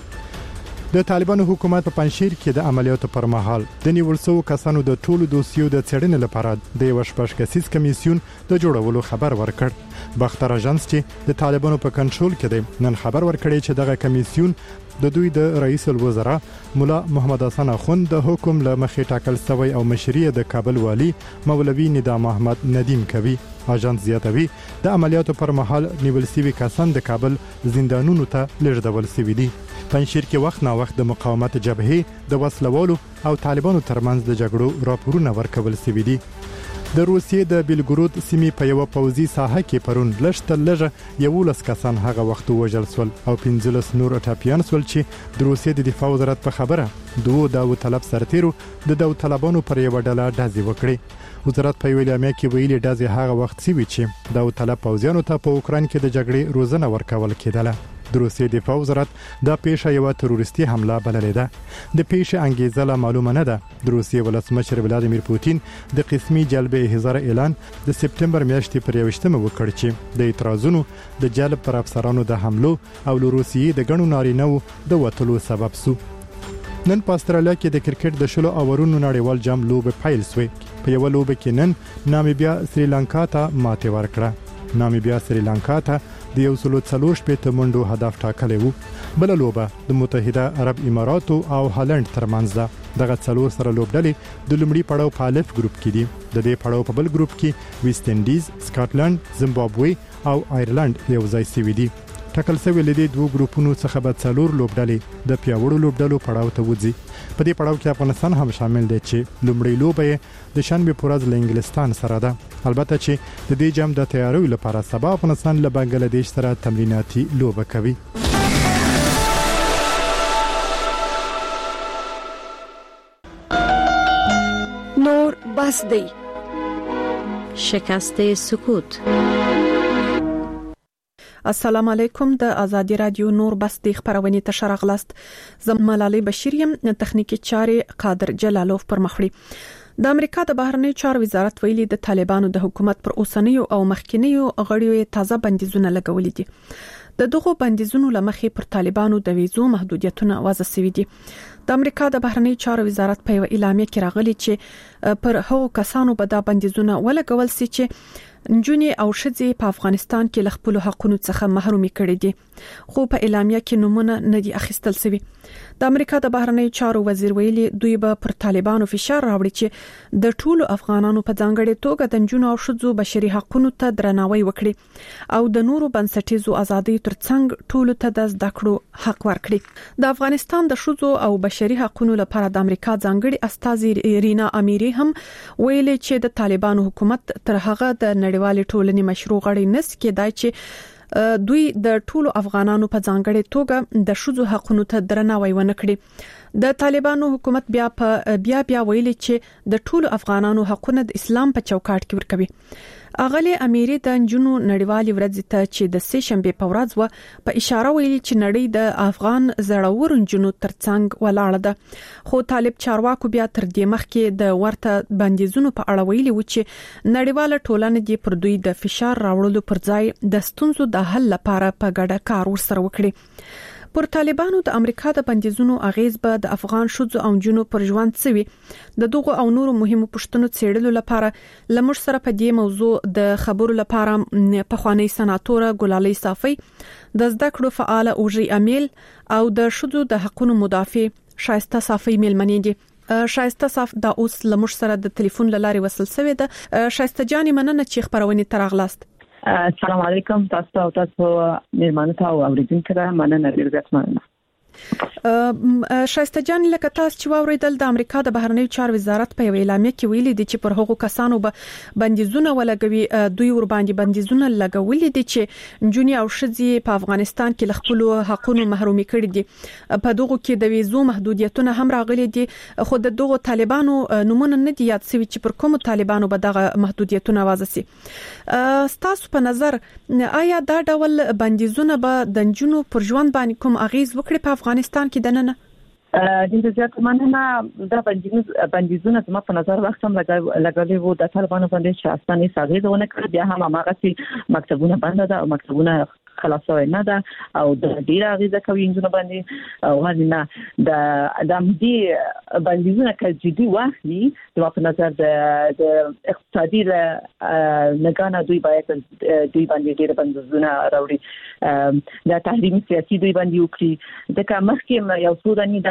د طالبانو حکومت په پنځشیر کې د عملیاتو پر مهال د نیول شوو کسانو د ټولو دوسیو د څېړنې لپاره د یو شپږ کسیز کمیسیون د جوړولو خبر ورکړ. باختر اژانس چې د طالبانو په کنټرول کې دی نن خبر ورکړی چې دغه کمیسیون د دوی د رئیس الوزرا مولا محمد حسن اخوند د حکم له مخې ټاکل شوی او مشري د کابل والی مولوی ندام احمد ندیم کوي. اژانس زیاتوي د عملیاتو پر مهال نیول شوي کسان د کابل زندانونو ته لېږدول شوي دي. پنځشیر کې وخت نا وخت د مقاومت جبهې د وسلوالو او طالبانو ترمنځ د جګړو راپورونه ورکول شوي دي. د روسیې د بیلګرود سیمې په یو پوځي ساحه کې پرون لږه 11 کسان هغه وخت وژل شول او 15 نور ټاپیان شول چې د روسیې د دفاع وزارت په خبره دوه داوطلب سرتیرو د داوطلبانو پر یو ډله ډزې وکړې. وزارت په ویلامه کې ویلي ډزې هغه وخت سوي چې داوطلب پوځیانو ته په اوکران کې د جګړې روزنه ورکول کېدله. د روسیې دفاع وزارت دا پیښه یو تروریستي حمله بللې ده. د پیښې انګیزه لا معلومه نه ده. د روسیې ولسمشر ولادیمیر پوتین د قسمي جلب احضار اعلان د سپتمبر میاشتې پر 21 وکړ چې د اعتراضونو د جلب پر افسرانو د حملو او له روسیې د غنو نارینهو د وټلو سبب سو. نن په استرالیا کې د کرکټ د شلو اورونو نړیوال جام لوبه پیل شوه. په یو لوبه کې نن نامیبیا سریلانکا ته ماته ورکړه. نامیبیا سریلانکا ته د 140 منډو هدف ټاکلی وو. بل لوبه د متحده عرب اماراتو او هالند ترمنځ ده. دغه څلور سره لوبډلې د لومړي پړاو په الف ګروپ کې دي. د دې پړاو په بل ګروپ کې ویسټ انډیز، سکاټلند، زیمبابوې او آیرلند یو ځای شوي دي. ټاکل شوی لدی دوه ګروپونو څخه به څلور لوبډلې د پیاوړو لوبډلو پړاو ته وځي. په دې پړاو کې افغانستان هم شامل دی چې لومړی لوبه د شنبه پر ورځ له انګلستان سره ده. البته چې د دې جام د تیاریو لپاره سبا افغانستان له بنگلاديش سره تمریناتي لوبه کوي. نور بس دی شکست سکوت. السلام علیکم. د ازادي رادیو نور بس د خبرونه تشرغلست زم ملالي بشیریم تخنیکی چارې قادر جلالوف پر مخړي. د امریکا د بهرنی چارو وزارت ویلي د طالبانو د حکومت پر اوسنیو او مخکینیو غړیو تازه بندیزونه لګولې دي. د دغه بندیزونو لمخې پر طالبانو د ویزو محدودیتونه وضع شوي دي. د امریکا د بهرنی چارو وزارت په اعلامیه کې راغلي چې پر هغو کسانو به د بندیزونه ولګول شي چې نجونې او ښځې په افغانستان کې له خپل حقوقو څخه محرومي کړي دي. خو په اعلامیه کې نمونه نه دي اخیستل شوی. د امریکا د بهرنی چارو وزیر ویلي دوی به پر طالبانو فشار راوړي چې د ټولو افغانانو په ځانګړي توګه د نجونو او ښځو بشري حقوقو ته درناوی وکړي او د نورو بنسټیزو ازادۍ ترڅنګ ټولو ته د زده کړو حق ورکړي. د افغانستان د ښځو او بشري حقوقو لپاره د امریکا ځانګړي استاذ رینا امیری هم ویلي چې د طالبانو حکومت تر هغه د نړیوال ټولنې مشروع غړي نس کېدای چې دوی د ټولو افغانانو په ځانګړي توګه د ښځو حقوقو ته درناوی ونه کړي. د طالبانو حکومت بیا ویلي چې د ټولو افغانانو حقوقونه د اسلام په چوکاټ کې ورکوي. اغلی امیری د جنو نړیوالې ورځ ته چې د سه شنبه په ورځ و په اشاره ویلي چې نړۍ د افغان زړور جنو ترڅنګ ولاړه ده خو طالب چارواکو بیا تر دې مخکې د ورته بندیزونو په اړه ویلي و چې نړیواله ټولنه دې پر دوی د فشار راوړلو پر ځای د ستونزو د حل لپاره په ګډه کار ورسره وکړي پر طالبانو د امریکا د بندیزونو اغیز به د افغان شوزو او جنو پر ژوند سوي د دغه او نورو مهمو پښتنو څېړلو لپاره لمر سره په دې موضوع د خبرو لپاره په خواني سناتوره ګلالي صافي د زده کړو فعال اوجي امیل او د شوزو د حقوقو مدافع شایسته صافي ملمنې دي شایسته صاف د اوس لمر سره د ټلیفون لاري وصل سوي ده شایسته جاني مننه چې خبرونه ترغلاست السلام علیکم تاسو میرمنو ته او اوریدونکو ته مننه ډیره مننه شایسته جان لکه تاسو چې واوریدل د امریکا د بهرنیو چارو وزارت په اعلامیه کې ویلي دي چې پر هغو کسانو به بندیزونه ولګوي دوی ور باندې بندیزونه لګولي دي چې جونی او شذي په افغانستان کې لخپل حقوقو محرومي کړي دي په دغه کې د ویزو محدودیتونه هم راغلي دي خو د دغه طالبانو نمونه نه دي یاد سوي چې پر کوم طالبانو به دغه محدودیتونه وازسي تاسو په نظر آیا دا ډول بندیزونه به د جنونو پر ژوند باندې کوم اغیز وکړي په افغانستان کې دننه د زیات مننه دا بندیزونه زما په نظر وخت هم لګولې وو د طالبانو باندې چې افغاني ساغیزونه کړ بیا هم هغه چې مکتبونه بند ده او مکتبونه خلاصوي نه ده او د ډیره غیزه کوي انجنونه باندې او هغه د دې بندیزونه کې جدي واخلي زما په نظر د اقتصادي لګانه دوی باید دوی باندې ډیره بندیزونه راوړي د تحریمي سیاسي دوی باندې وکړي د مخکې یو سوداني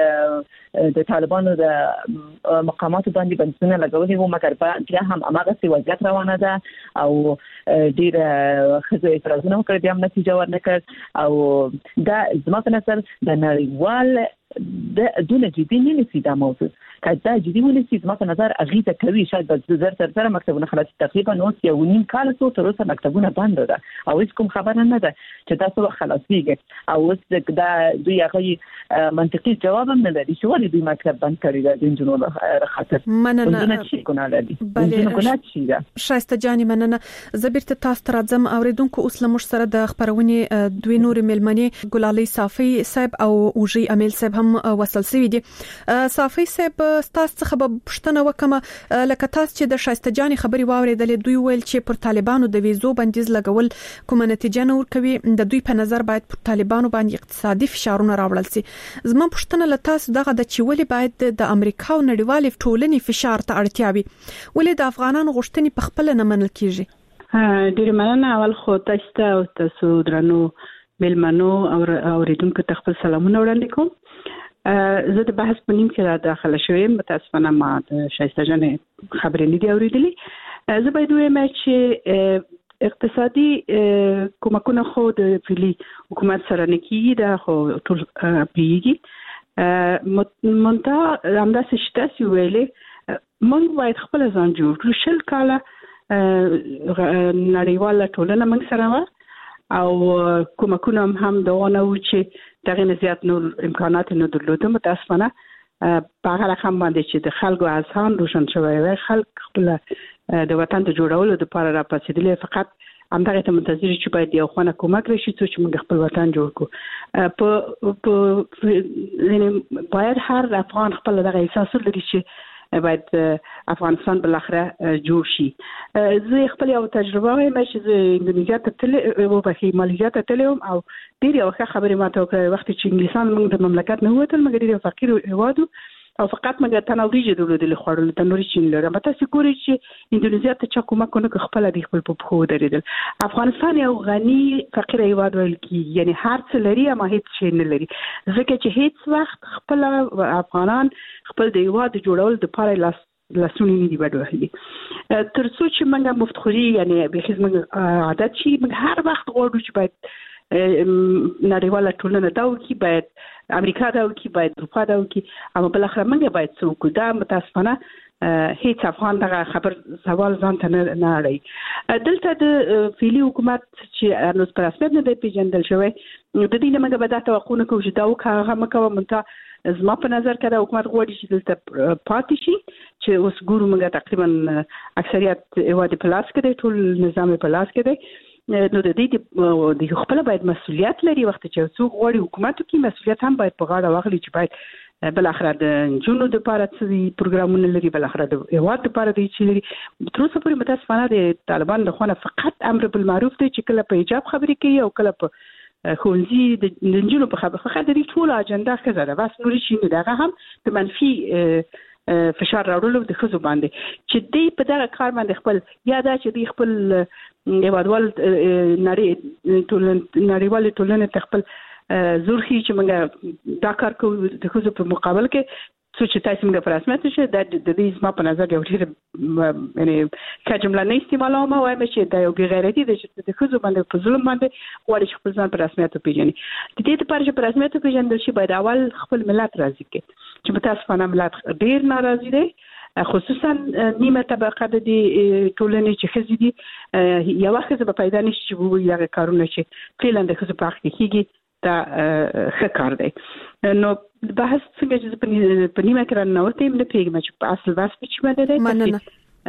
د طالبانو د مقاماتو باندې بندیزونه لګولي وو مګر بیا هم هغه څه وضعیت روانه ده او ډیره خزه اعتراضونه وکړي هم نتیجه ورنکړ او دا زما په نظر د نړیوال د دونه جدي نه نسی دا موضوع کله جدي ونسی زما په نظر اغیزه کوي شاید د زر سره مکتبونه خلاص تقریبا نو یو نیم کال څو تر اوسه مکتبونه بند ده او هیڅ کوم خبره نه ده چې تاسو خلاصيږي او اوس دا دوی هغه منطقي جواب نه لري چې ولې دوی مکتب بند کړی ده د جنونو خاطر مننه چې ګناه لري ګناه چی ده شایسته جاني مننه زبرت تاسو تر ځم اوریدونکو اوس لمر سره د خبرونه دوی نور ملمنې ګلالي صافي صاحب او اوجي امیل صاحب هم وصل سوي دي صافي صاحب تاسو څخه به پښتنه وکم لکه تاسو چې د شایسته جاني خبري واوریدلې دوی ویل چې پر طالبانو د ویزو بندیز لګول کومه نتیجه نه ورکوي د دوی په نظر باید پر طالبانو باندې اقتصادي فشارونه راوړل شي زما پښتنه له تاسو دغه د چولې باید د امریکا او نړیوال ټولنې فشار ته اړتیا وي ولې د افغانانو غوښتنې په خپل نه منل کیږي ډیر مننه اول خو تاسو درنو ملمنو او اوریدونکو ته خپل سلامونه وړاندې کوم زه د بحث په نیم کې داخله شوم متاسفانه ما د شایسته جانې خبرې نه دی اوریدلې زه باید وایم چې اقتصادي کومکونه خو د فعلی حکومت سره نه کیږي دا خو ټول پیږي منتها همداسې شته چې ویلې موږ باید خپل ځان جوړ کړو شل کاله نړیواله ټولنه موږ سره وه او کومکونه هم دونه و چې دغه نزيات نور امکانات نه درلوده متاسفانه په هغه رقم باندې چې د خلکو اذهان روشن شوی وي خلک خپل د وطن د جوړولو لپاره راپاسېدل فقط همدغه ته منتظر چې باید یو خونه کومک راشي چې موږ خپل وطن جوړ کړو په یعنی باید هر افغان خپل دغه احساس لري چې باید افغانستان بالاخره جوړ شي زه خپل یو تجربه وایم چې زه اندونیزیا ته تللی و په مالیزیا ته تللی وم او ډېر یو ښه خبرې ماته وکړې وخت چې انګلیسان موږ د مملکت نه ووتل مګر ډېر فقیر هېواد او فقط موږ تناوریجه درلودلې خوړلو تنوري چین لرم تاسو ګورئ چې اندونیزیا ته چا کومک ونه خپل د خپل په خو درېدل افغانستان یو غني فقیر هېواد ویل کی یعنی هر څه لري اما هیڅ شی نه لري ځکه چې هیڅ وخت خپل افغانان خپل د هېواد جوړول د لپاره لاسونه نه دی وډوهلي تر څو چې موږ مفتخري یعنی به خدمت عادت شي موږ هر وخت غواړو چې باید نړیواله ټولنه دا وکړي باید امریکا دا وکړي باید اروپا دا وکړي اما بل اخر موږ باید څه وکړو دا متاسفانه هیڅ افغان دغه خبر سوال ځان ته نه اړي دلته د فعلی حکومت چې نو پر اساس نه دی پیژندل شوی د دې نه موږ به دا توقع نه کوو چې دا وکړه مکه منته زما په نظر کې د حکومت غوړي چې دلته پاتې شي چې اوس ګورو موږ تقریبا اکثریت هیواد په لاس کې دی ټول نظام په لاس کې دی نو د دې د خپل باید مسؤلیت لري وخت چې څوک غوړي حکومت کې مسؤلیت هم باید په غاړه واخلي چې باید بل اخر د جنونو د لپاره څه پروګرامونه لري بل اخر د هیواد لپاره دی چې لري تر اوسه پورې متاسفانه د طالبان د خونه فقط امر بالمعروف دی چې کله په حجاب خبرې کوي او کله په خونځي د جنونو په خبره فقط د ټول اجنډا ښه ده بس نور شي نه دغه هم د منفي فشار راوړلو د خزو باندې چې دې په دغه کار باندې خپل یاده چې دې خپل هیوادوال نړیوال ټولنې خپل زورخي چې موږ دا کار کوو د خزو په مقابل کې څه چې تاسو موږ پر اساس شه د دې زما په نظر یو ډیر یعنی کجمله نه استعمالوم او چې دا یو غیرتي د خزو باندې په ظلم باندې غواړي خپل ځان پر رسمیت پیژني د دې لپاره چې پر رسمیت پیژندل شي باید اول خپل ملت راضي کړي چې متاسفانه ملت ډیر ناراضي دي خصوصا نیمه طبقه د ټولنې چې خزي دي یو وخت به پیدا نشي چې وو یو کارونه چې کلند خزو په حق کې دا ښه کار دی نو بحث څنګه چې په نیمه کې رانوته هم نه پیږم چې په اصل واس په چمنه ده مننه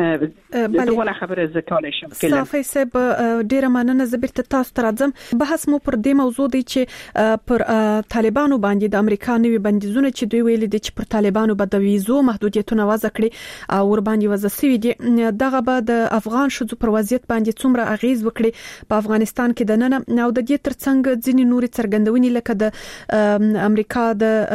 دغه خبره زکول شم صافي سب ډیره مننه زبرت تاسو تر ځم بحث مو پر دې موضوع دی چې پر طالبانو باندې د امریکا نوي بندیزونه چې دوی ویلي دي چې پر طالبانو به د ویزو محدودیتونه وضع کړي او ور باندې وضع شوی دي دغه به د افغان شذو پر وضعیت باندې څومره اغیز وکړي په افغانستان کې د نن او د دې ترڅنګ ځینې نوري څرګندونې لکه د امریکا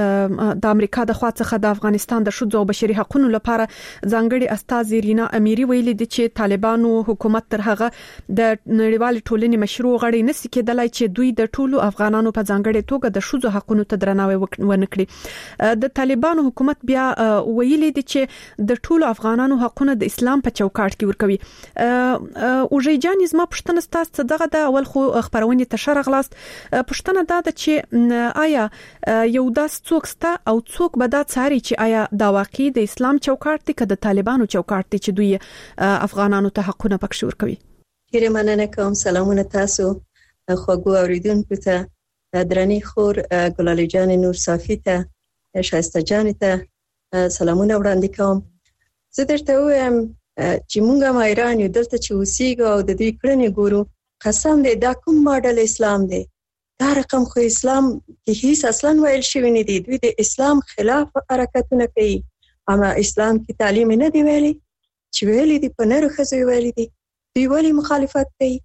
د خوا څخه د افغانستان د شذو او بشري حقوقو لپاره ځانګړي استاذ رینا اميري ویلي دي چې طالبانو حکومت تر هغه د نړیوال ټولنې مشروع غړي نسی کېدلای چې دوی د ټولو افغانانو په ځانګړي توګه د شذو حقوقو ته درناوی ونکړي د طالبانو حکومت بیا ویلي دي چې د ټولو افغانانو حقوقونه د اسلام په چوکاټ کې ورکوي او ژجان زما پښتنه ستاسو دغه د اول خو خبرونه ته شرغلاست پښتنه دا چې آیا یو داس څوک ستا او څوک به دا څاري چې آیا دا واقعي د اسلام چوکاټ دی که د طالبانو چوکاټ دی چې دوی افغانانو ته حقونه پکښ ورکوي ډیره مننه کوم سلامونه تاسو خوږو اوریدونکو ته درنی خور ګلالي جان نور صافي ته شایسته جان ته سلامونه وړاندې کوم زه درته وایم چې موږ ما ایران یو دلته چې اوسېږو او د دې کړنې ګورو قسم دې دا کوم ماډل اسلام دی دا رقم خو اسلام کې هیڅ اصلا ویل شوی نه دی دوی د اسلام خلاف حرکتونه کوي اما اسلام کې تعلیم نه دی ویلي چې ویلي دي په نړۍ خزوي ویلي دي دوی ولی مخالفت کوي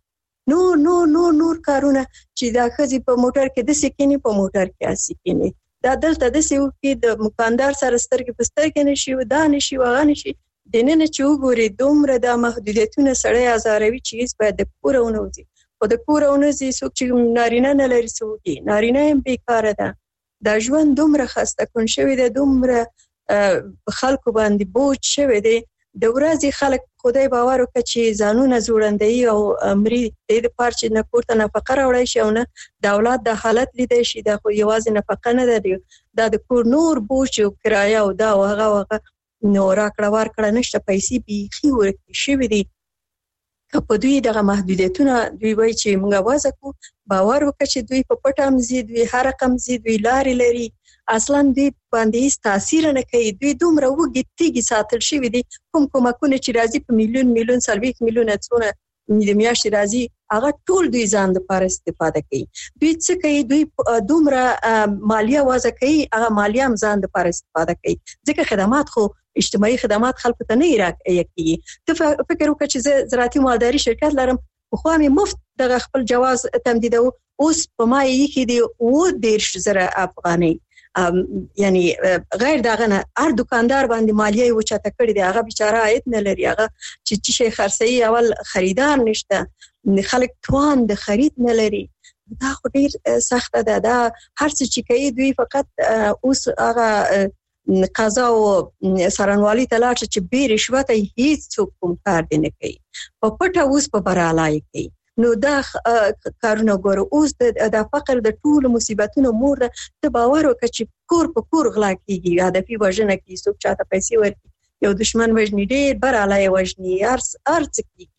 نور کارونه چې دا خزي په موټر کې د سکینی په موټر کې اسکینی دا دلته د سیو کې د مکاندار سره سترګې په سترګې نشي ودا نشي وغه نشي دنه چې وګوري دومره د محدودیتونه سړی ازاروي چې باید د کورونه وځي او د کورونه زی څوک چې نارینه نه لري څوک نارینه هم بیکاره ده دا ژوند دومره خسته کون شوی ده دومره خلکو باندې بوج شوی دی د ورځې خلک خدای باور وکړي چې ځانونه زوړندۍ او امري د پاره چې نه کوړه نفقه راوړی شي او نه د اولاد د حالت لیدای شي دا خو یوازې نفقه نه ده د کور نور بوج او کرایه او دا هغه نو راکړه ورکړه نشته پیسې بيخي ورکړي شي دي که په دوی دغه محدودیتونه دوی وایي چې موږ وازه کو باور وکړي چې دوی په پټم زید وی هر رقم زید وی لارې لري اصلا دوی باندې هیڅ تاثیر نه کوي دوی دومره وګتیږي ساتل شي دي کومکونه چې راځي په میلیون سلويک میلیون څونه د میاشتې راځي هغه ټول دوی ځان لپاره استفاده کوي دوی څه کوي دوی دومره مالیه وازه کوي هغه مالیه هم ځان لپاره استفاده کوي ځکه خدمات خو اجتماعي خدمات خلکو ته نه راکړي ته فکر وکړه چې زراعتي مالداري شرکت لرم خو مې مفت دغه خپل جواز تمدیدو اوس په ما یې کې دی او 100,000 افغاني یعنی غیر دغه نه هر دکاندار باندې مالیه وچاته کړی دی هغه بیچاره عاید نه لري هغه چې شي خرڅي اول خریدار نشته خلک توان د خرید نه لري دا خو ډیر سخت ده دا هر څه چې کوي دوی فقط اوس هغه قضا او سرنوالي تلاش چې به رشوت هیڅ کوم کار دی نه کوي په پټه اوس په برالای کوي نو دا کارونه ګورو اوس د فقر د ټول مصیبتونو مور ته باور وکړي چې کور په کور غلا کیږي هدفي وژنه کوي څوک چاته پیسې ورکړي یو دشمن وژني ډېر برالای وژني ارڅ کیږي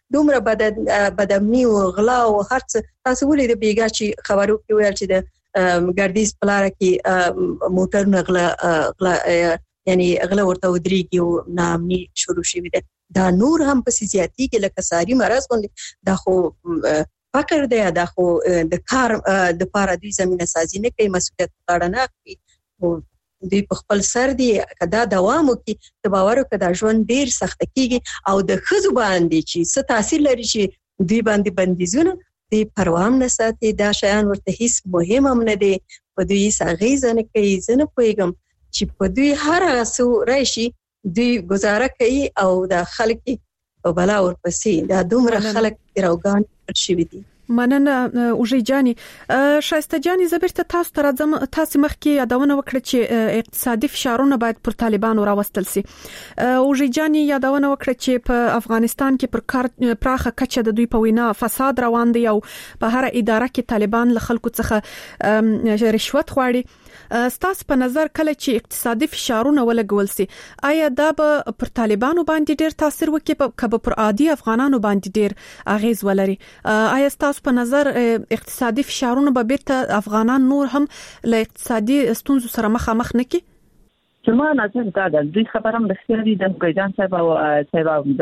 دومره بدامني او غلا او هرڅ تاسو ولې د بیګا چې خبرو کې ویل چې د ګردیز پلار کې موټر نغلا یعنی غلا ورته ودرېږي او نامني شروع شوی دی دا نور هم په سیاسي کې لکه ساري مرز باندې دا خو فکر دی دا خو د کار د پاره دوی زمينه سازي نه کوي مسؤلیت غاړه نه کوي او دوی په خپل سر دی کدا دوام کوي د باور کدا ژوند ډیر سخت کیږي او د خزو باندې چې څه تاثیر لري چې دوی باندې بندیزونه دی پروام نه ساتي دا شیان ورته هیڅ مهم هم نه دي په دوی ساغیزه نه کوي زنه پویګم چې په دوی هر څو راشي دوی گزاره کوي او د خلک په بلا ورپسې دا دومره خلک راوګان شوي دي. مننه اوجي جاني. شایسته جاني زبرته تاسو تر تاسو مخکې یادونه وکړه چې اقتصادي فشارونه باید پر طالبانو راوستل سي. اوجي جاني یادونه وکړه چې په افغانستان کې پر کار پراخه کچه د دوی په وینا فساد روان دی او په هر اداره کې طالبان له خلکو څخه رشوت غواړي. ستاسو په نظر کله چې اقتصادي فشارونه ولګول سي آیا دا به پر طالبانو باندې ډیر تاثیر وکړي کبه پر عادي افغانانو باندې ډیر اغیز ولري؟ آیا ستاسو په نظر اقتصادي فشارونه به بیرته افغانان نور هم له اقتصادي ستونزو سره مخامخ نه کی؟ زما نظر دا د دوی خبرم د خیالي د ګیدان صاحب او صاحب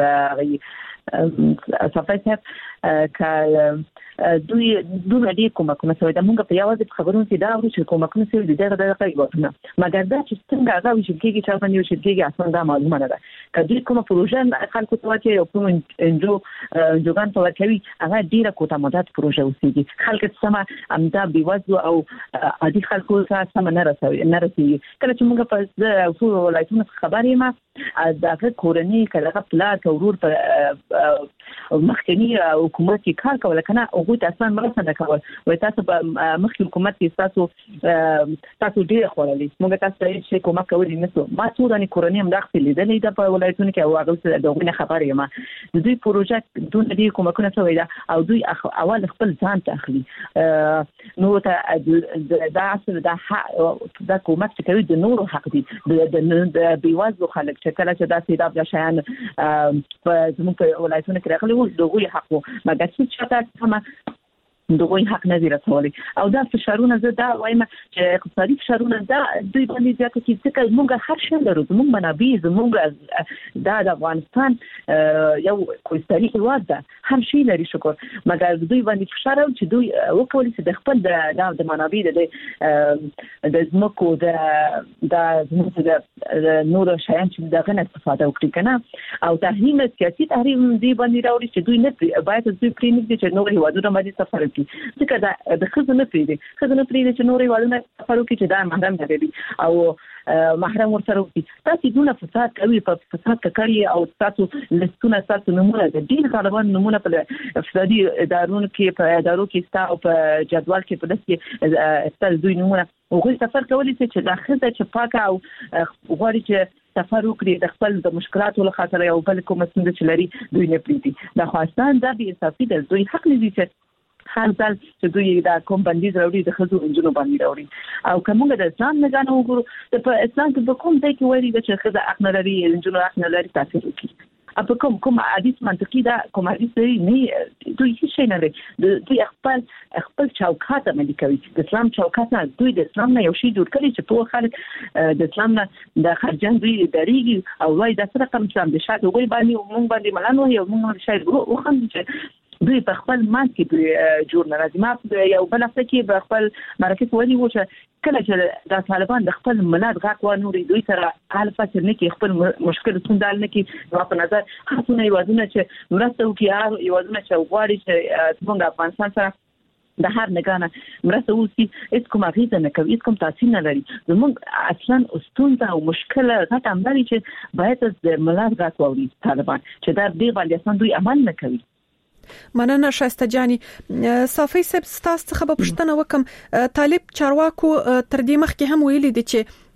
د صفای صاحب ک دوی دې کومه سوي د مونږ په یوازې خبرونو کې دا ورو چې کومه سوي د دغه غوښتنه مګر دا چې څنګه هغه وشيږي چې باندې وشيږي اصلا دا معلومه نه ده کله کومه پروژه خلکو ته چې کوم انجوګان ته ورکوي هغه ډیره کوټه مدت پروژه وسیږي خلک سم امدا بيوازو او عادي خلکو ته سم نه رسوي کله چې موږ په ټول ولایتونو خبرې ما دغه کورنۍ کله پلا تورور په مخکنی حکومت کې کار کول کنه او تاسو مرسته نه کول وای تاسو په مخکې حکومت کې تاسو ډیر خورلې موږ تاسو چې کومه کوي نه ما څو د کورنۍ هم داخلي لیدلې د په ولایتونو کې او هغه دغه خبرې ما د دوی پروژه دونه دي کومه کنه سوي دا او دوی اول خپل ځان ته اخلي نو ته دا اصل دا حکومت چې کوي د نورو حق دي د بیوازو خلک چې کله چې دا سیدا د شایان په زموږ ولایتونو کې راغلي وو دغه حق مګر چې تاسو هم دغه حق نه دی رسولي او دا فشارونه زه دا وایم چې اقتصادي فشارونه دا دوی باندې ځکه چې څنګه موږ هر شی لرو موږ منابع موږ د افغانستان یو کوستاري هیواد ده هر شی لري شکر مګر دوی باندې فشار او چې دوی وکولي چې د خپل د منابع د زمکو د نور شیان چې دغه نه استفاده وکړي کنه او تحریم سیاسي تحریم دی باندې راوړي چې دوی نه باید دوی پرې نه دي چې نور هیوادونه باندې سفر ځکه دا د خزانه پریدي چې نورې والونه سفر وکړي چې دا محرم دی او محرم ورسره وکړي تاسو دونه فساد کوي په فساد کوي او تاسو لستونه تاسو نمونه د دین طالبان نمونه په اقتصادي ادارونو کې په ادارو کې ستاسو په جدول کې په داسې استل دوی نمونه وګورئ سفر کولی چې د خزه چې پاکه او غواړي چې سفر وکړي د خپل د مشکلاتو له خاطر یو بل کومه څنګه چې لري دوی نه پریدي د افغانستان د بي انصافي د دوی حق نه دي چې هر ځل چې دوی دا کوم بندیز راوړي د خزو انجنونو باندې راوړي او کومه د اسلام نه غانو وګورو په اسلام کې به کوم ځای کې وایي چې خزه حق نه لري انجنونو حق نه لري تاسو وکړي اپ کوم حدیث منطقي دا کوم حدیث نه دوی هیڅ شي نه لري دوی خپل چوکاټ باندې کوي د اسلام چوکاټ نه دوی د اسلام نه یو شی جوړ کړي چې ټول خلک د اسلام نه د خرجان دوی دریږي او وای د سره کوم اسلام د شاته وګړي باندې مونږ باندې ملانو یو مونږ شاید وخم چې دوی په خپل مات کې جوړ نه راځي ما یو بل څه کې په خپل مرکز ودی و چې کله چې د طالبان د خپل ملت غاک و نوري دوی سره حل فصل نه کې خپل مشکل څنډال نه کې په نظر خاصونه یوازونه چې مرسته وکړي یوازونه چې غواړي چې څنګه افغانستان سره د هر نگانه مرسته وکړي هیڅ کوم غیزه نه کوي هیڅ کوم تاثیر نه لري زموږ اصلا استونزه او مشکل غټ امداري چې باید د ملت غاک ووري طالبان چې دا دې باندې اصلا دوی عمل نه کوي. مننه شایسته جاني. صافي سب ستاسو څخه په پښتنه وکم طالب چارواکو تر دې مخکې هم ویلي دي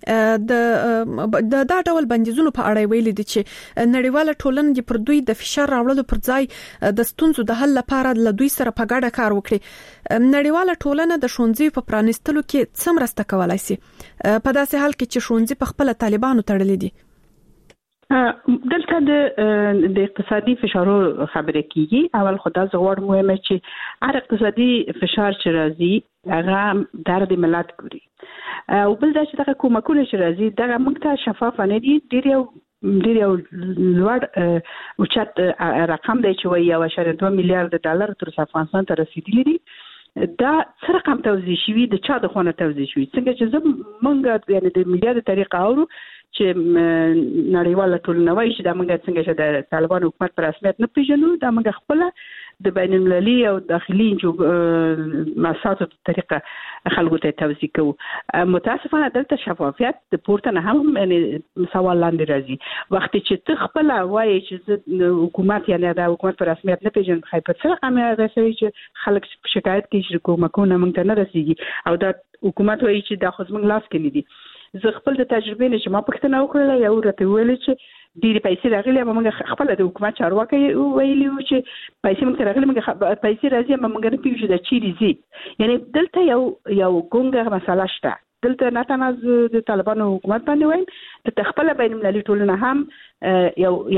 چې دا ډول بندیزونو په اړه ویلي دي چې نړیواله ټولنه د پر دوی د فشار راوړلو پر ځای د ستونزو د حل لپاره له دوی سره په ګډه کار وکړي. نړیواله ټولنه د ښوونځي په پرانیستلو کې څه مرسته کولای شي په داسې حال کې چې ښوونځي په خپل طالبانو تړلې دي؟ دلته د اقتصادي فشارونو خبرې کیږي. اول خدای زغور مهمه چې هر اقتصادي فشار چې راځي هغه درد ملت ګوري او بل دا چې دغه کومکونه چې راځي دغه موږ ته شفاف نه دي. ډیر یو لوړ اوچت رقم دی چې وایي 1.2 میلیارډ ډالر تر افغانستان ته رسیدلی دي. دا څه رقم توزیع شوی د چا د خونه توزیع شوی څنګه چې موږ یعنی د میډیا د طریقه اورو چې نړیواله ټولنه وایي چې دا موږ څنګه چې د طالبان حکومت پر رسمیت نه پیژنو دا موږ خپل د بین المللي او داخلي مؤسساتو په طریقه خلکو ته توزیع کوو. متاسفانه دلته شفافیت د پورته نه هم یعنی سوال لاندې راځي. وخت چې ته خپل وایي چې حکومت یعنی د حکومت پر رسمیت نه پیژني خای په څه رقم راځي چې خلک شکایت کوي چې کومکونه موږ ته نه رسیږي او دا حکومت وایي چې دا خو زموږ لاس کې نه دي. زه خپل د تجربې نه چې ما پښتنه وکړله یو راته ویل چې ډېری پیسې راغلي موږ خپل د حکومت چارواکي ویلي و چې پیسې موږ راغلي موږ پیسې راځي موږ نه پیژو د چیرې زی یعنی دلته یو ګونګه مسله شته. دلته نه تنه د طالبانو حکومت باندې وایم د خپل بین المللي ټولنه هم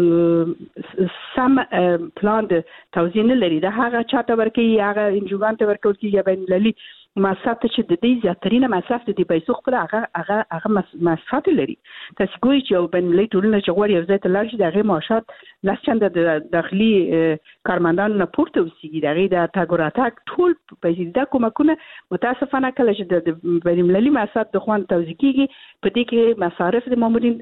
یو سم پلان د توزیع نه لري. دا هغه چاته ورکي هغه انجوګان ته ورکول کیږي بین المللي مصرف چې د دې زیاترینه مصرف د دې پیسو خپل هغه مصرف لري. تاسو ګورئ چې یو بین المللي ټولنه چې غواړي یو ځای ته لاړ شي د هغې معاشات لس چنده د داخلي کارمندانو نه پورته اوسېږي. د هغې د تګ راتګ ټول پیسې دا کومکونه متاسفانه کله چې د بین المللي مصرف د خوان توزیع کیږي په دې کې مصارف د مامورین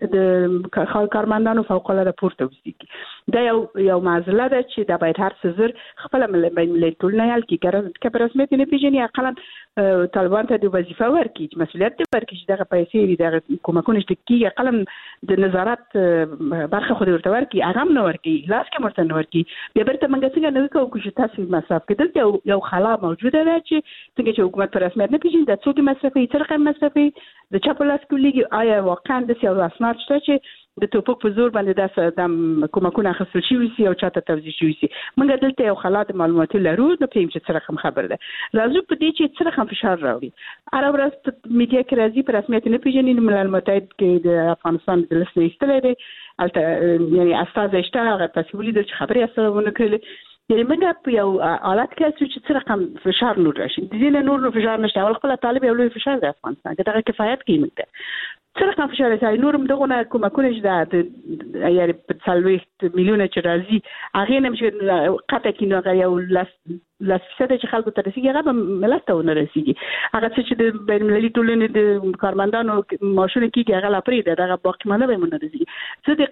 د کارمندانو فوق العاده پورته اوسېږي. دا یو معضله ده چې دا باید هر څه زر خپل بین المللي ټولنه حل کړي که په رسمیت نه پیژني اقلا طالبان ته د وظیفه ورکړي چې مسؤلیت دې ورکړي چې دغه پیسې دغه کومکونه چې کیږي قلم د نظارت برخه خو ورته ورکړي هغه هم نه ورکړي لاس کې مرته نه ورکړي بیا برته موږ څنګه نه کوو چې تاسو مصرف کړل یو خلا موجوده ده چې څنګه چې حکومت پر رسمیت نه پیژني د څوک مصرفي څه رقم مصرفي د چا په لاس کې لګي آیا واقعا د سیاسي اسناد شته چې د توپک په زور باندې د کومکونه اخیستل شوی سي او چاته توزیع شوی سي. موږ دلته یو خلات معلوماتي لرو نو پېم چې څه رقم خبر ده راځو په دې چې څه رقم فشار راوړي. هر ورځ په میډیا کې راځي په رسمیت نه پیژني ملل متحد کې د افغانستان د لسنې ایستلې ده البته یعنی استاد اشته هغه تاسو ولیدل چې خبري اسونه کړل یعنی موږ په یو حالت کې چې څه رقم فشار نور راشي د دې نور فشار نشته اول خپل طالب یو لوی فشار د افغانستان دغه کفایت کوي موږ څه رقم فشار راځي نورم دغه کومکونه چې د یاري په 30 میلیونه چې راځي هغه نه چې قطع کینو هغه یو لاس چې خلکو ته رسیږي هغه ملت ته نه رسیږي. هغه چې د بین المللي ټولنې د کارمندانو معاشونه کیږي هغه لا پرې ده هغه باقی منه به مونږ رسیږي. زه د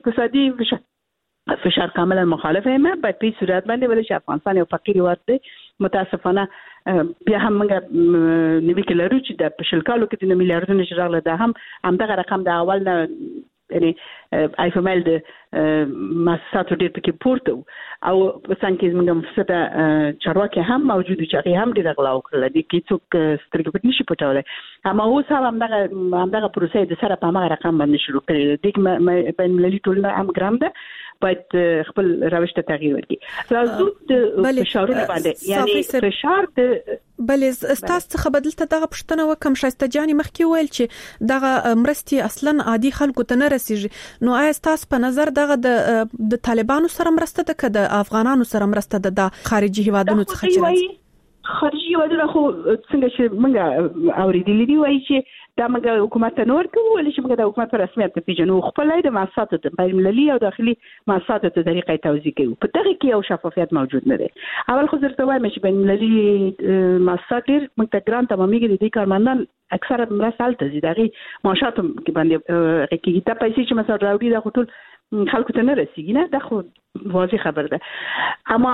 اقتصادي فشار کاملا مخالف یم باید په صورت باندې ولې چې افغانستان یو فقیر هیواد دی متاسفانه بیا هم موږ نوې کې لرو چې د پښل کالو کې د میلیارډونو چې راغله دا هم دغه رقم د اول نه یعنی ایفمل د مؤسساتو ډېر پکې پورته او په څنګه کې موږ مفسده چارواکي هم موجود چې هغه هم ډېر غلا وکړل دي کې څوک سترګې پټ نشي پټولای اما اوس هم دغه پروسه د سره په هغه رقم باندې شروع کړي دي بین المللي ټولنه هم ګرام ده باید خپل روش ته تغییر ورکړي. راځو د فشارونو باندې یعنی فشار د بلې ستاسو څخه بدلته دغه پښتنه وکم شایسته جاني مخکې ویل چې دغه مرستي اصلا عادي خلکو ته نه رسیږي نو آیا تاسو په نظر دغه د طالبانو سره مرسته ده که د افغانانو سره مرسته ده د خارجي هیوادونو څخه چې راځي؟ خارجي هیوادونه خو څنګه چې موږ اوریدلي دي وایي چې دا موږ حکومت ته نور کوو ولې چې موږ د حکومت پر رسمیت پیژنو خپل د مؤسساتو ته بین المللي او داخلي مؤسساتو ته طریقې توزیع کوي په دغه کې یو شفافیت موجود نه دی. اول خو زه وایم چې بین المللي مؤسسات ډېر موږ ته ګران تمامېږي د دې کارمندان اکثره مرسته هلته ځي دغه معاشات باندې کې دا پیسې چې مثلا راوړي دا ټول خلکو ته نه رسیږي نه دا خو واضح خبر ده. اما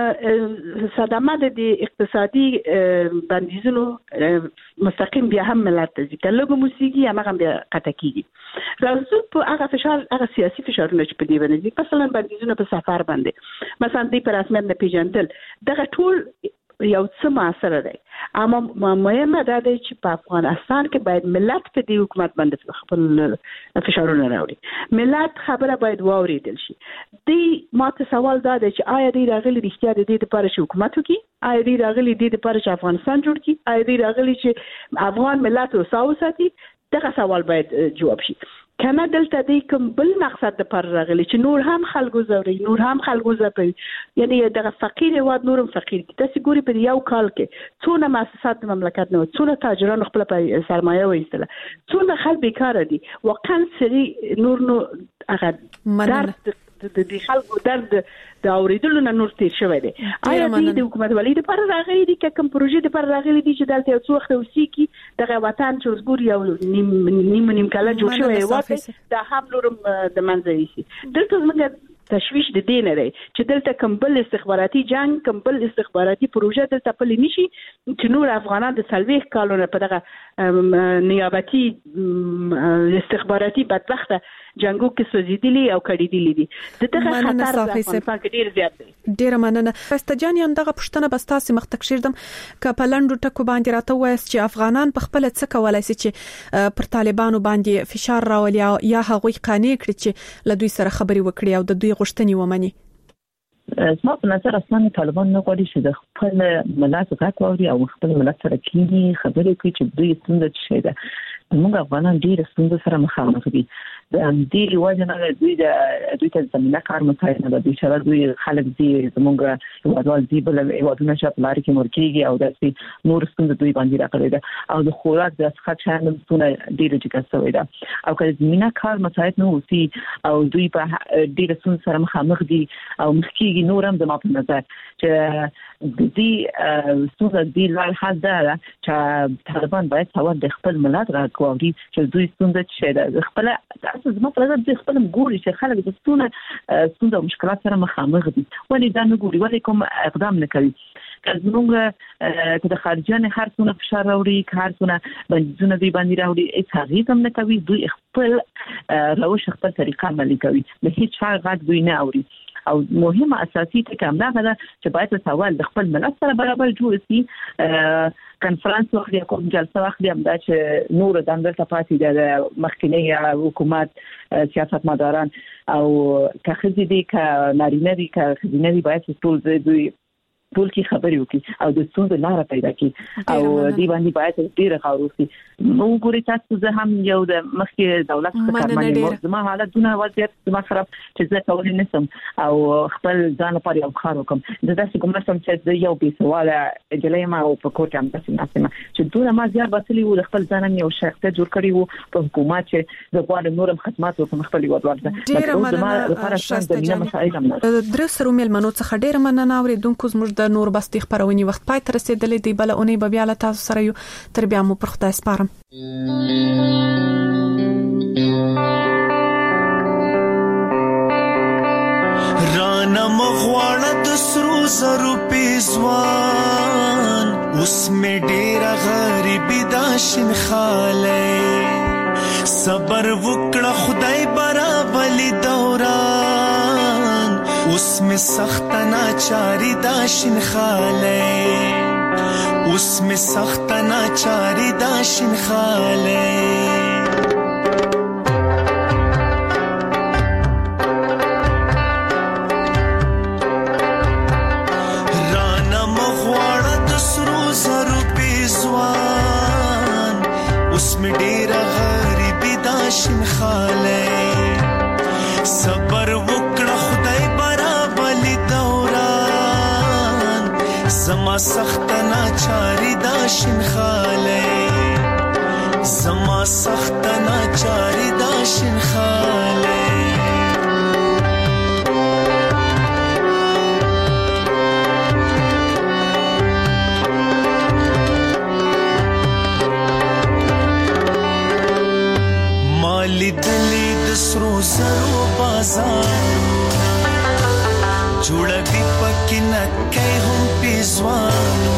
صدمه د اقتصادي بندیزونو مستقیم بیا هم ملت ته ځي کله موسیقي هغه بیا قطع کیږي. راځو په هغه فشار هغه سیاسي فشارونه چې په دې باندې مثلا بندیزونه په سفر باندې مثلا دې پر رسمیت نه پیژندل دغه ټول یو څه موثر دی اما مهمه ده چې په افغانستان کې باید ملت په دې حکومت باندې خپل فشارونه راوړي ملت خبره باید واوریدل شي. دې ماته سوال دا دی چې آیا دې راغلي رښتیا د دې لپاره چې حکومت وکړي آیا دې راغلي د دې لپاره چې افغانستان جوړ کړي آیا دې راغلي چې افغان ملت وساتي دغه سوال باید جواب شي. کنه دلته د کوم بل مقصد لپاره راغلي چې نور هم خلکو زوري نور هم خلکو زپي یعنی دغه فقیر هواد نورم فقیر دي تاسو ګوري په یو کال کې څونه مؤسسات مملکت نه څونه تاجران خپل سرمایه وایستله څونه خلک بیکاره دي واقعا سری نور نو هغه درد د خلکو درد د اوریدلو نه نور تیر شوی دی آیا د حکومت ولې د پر راغلي دي کوم پروژې د پر راغلي دي چې دلته یو څو وخت وسیکی دغه وطن چې وګور یو نیم کله جوړ شوی وخت دا هم نورم د منځوي شي دلته موږ تشویش د دین لري چې دلته کمبل استخباراتي جنگ کمبل استخباراتي پروژه دلته پلي نشي چې نور افغانان د سلويخ کالونه په دغه نیابتي استخباراتي بدبخته جنگو کې سوزیدلی او کړیدلی دي دغه خطر د افغانستان کې ډیر زیات دی ډیر مننه استجان یم دغه پښتنه بستاسي مخ تکشیردم ک په لندو ټکو باندې راته وایس چې افغانان په خپل څه کولای شي چې پر طالبانو باندې فشار راولي یا هغوی قانع کړي چې له دوی سره خبري وکړي او د دوی غوښتنې ومني زما په نظر اصلا طالبان نه غواړي چې د خپل ملت غږ واوري او خپل ملت سره کینی خبرې کوي چې دوی څنګه شي ده موږ افغانان ډیر ستونزې سره مخامخ دي د دې وجه نه دوی ته زمينه کار مساعد نه دوی چې دوی خلک دي زموږ هیوادوال دي بل هیوادونه چې په لار کې مرکیږي او داسې نور ستونزې دوی باندې راغلي ده او د خوراک د څخه چانه ډیر جګه شوی ده او کله زمينه کار مساعد نه وسی او دوی په ډیر ستونزې سره مخامخ دي او مخکېږي نورم د ما په نظر چې دې ستونزې دی لار حل ده چې طالبان باید سوال د خپل ملت راکوي چې دوی ستونزې چې ده خپل تاسو زما په نظر د خپل ګوري چې خلک د ستونزې او مشکلات سره مخامخ دي ولې دا نه ګوري ولې کوم اقدام نه کوي زموږ د خارجيان هر څونه فشار راوړي هر څونه بندیزونه دی باندې راوړي هیڅ هغه هم نه کوي دوی خپل روش خپل طریقه عملي کوي د هیڅ غږ دوی نه اوري او مهمه اساسي ټکی هم دا ده چې باید سوال د خپل ملت سره برابر جوړ شي کنفرانس واخلي کوم جلسه واخلي هم دا چې نور د اندر پاتې د مخکنی حکومت سیاستمداران او که خځې دي که نارینه دي که خځینه دي باید ټول دوی ټول کی خبرې وکړي او د ستونزې لاره پیدا کړي او دی باندې باید ډیر غور وکړي نو ګوري تاسو زه هم یو د مخکې دولت څخه زما حالتونه وضعیت زما خراب چې زه کولای نشم او خپل ځان لپاره یو کار وکم د داسې کوم څه چې یو به سواله جلای ما او په کوټه هم تاسو ناسمه چې دوی ما زیات بسلی و خپل ځان یو شخصیت جوړ کړی وو په حکومت چې د غواړم نورم خدمات وکم خپل یوادوال ډیر مننه درس رومل منو څخه ډیر مننه اوریدونکو زموږ د نور بستي خبرونی وخت پای تر رسیدلې دی بل اونۍ به بیا له تاسو سره یو تر بیا مو پر خدای سپارم رانا مغواړه د سرو زرو پیزوان اوس مې ډېره غریبي دا شین خاله صبر وکړه خدای برابرلی دوران اوس مې سخت ناچاری دا شین خاله اوس مې سخت ناچاری دا شین خاله شین خاله صبر وکړه خدای برابرلی دوران زما سخت ناچاری دا شین خاله زما سخت ناچاری دا شین خاله دلی د سرو زرو بازار جوړوي پکې نکای هم پیزوانو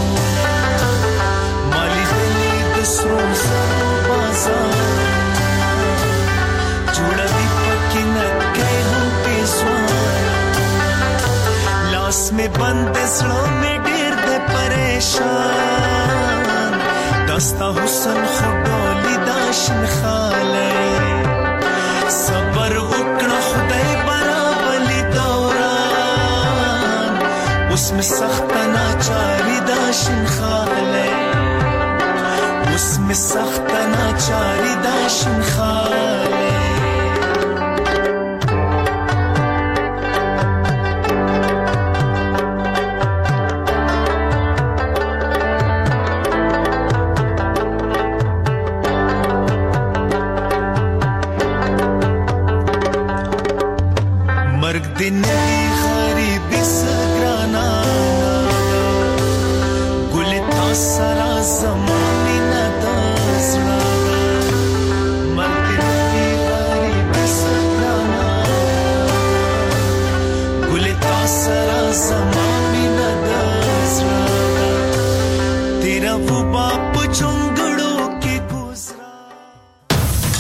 مالی دلی د سرو زرو بازار جوړوي پکې نکای هم پیزوانو لاس می بند زړه می ډیر د پریشان دستا حسن خډولی دا شین خاله صبر وکړه خدای برابرلی دوران اوس مې سخت ناچاری دا شین خاله اوس مې سخت ناچاری دا شین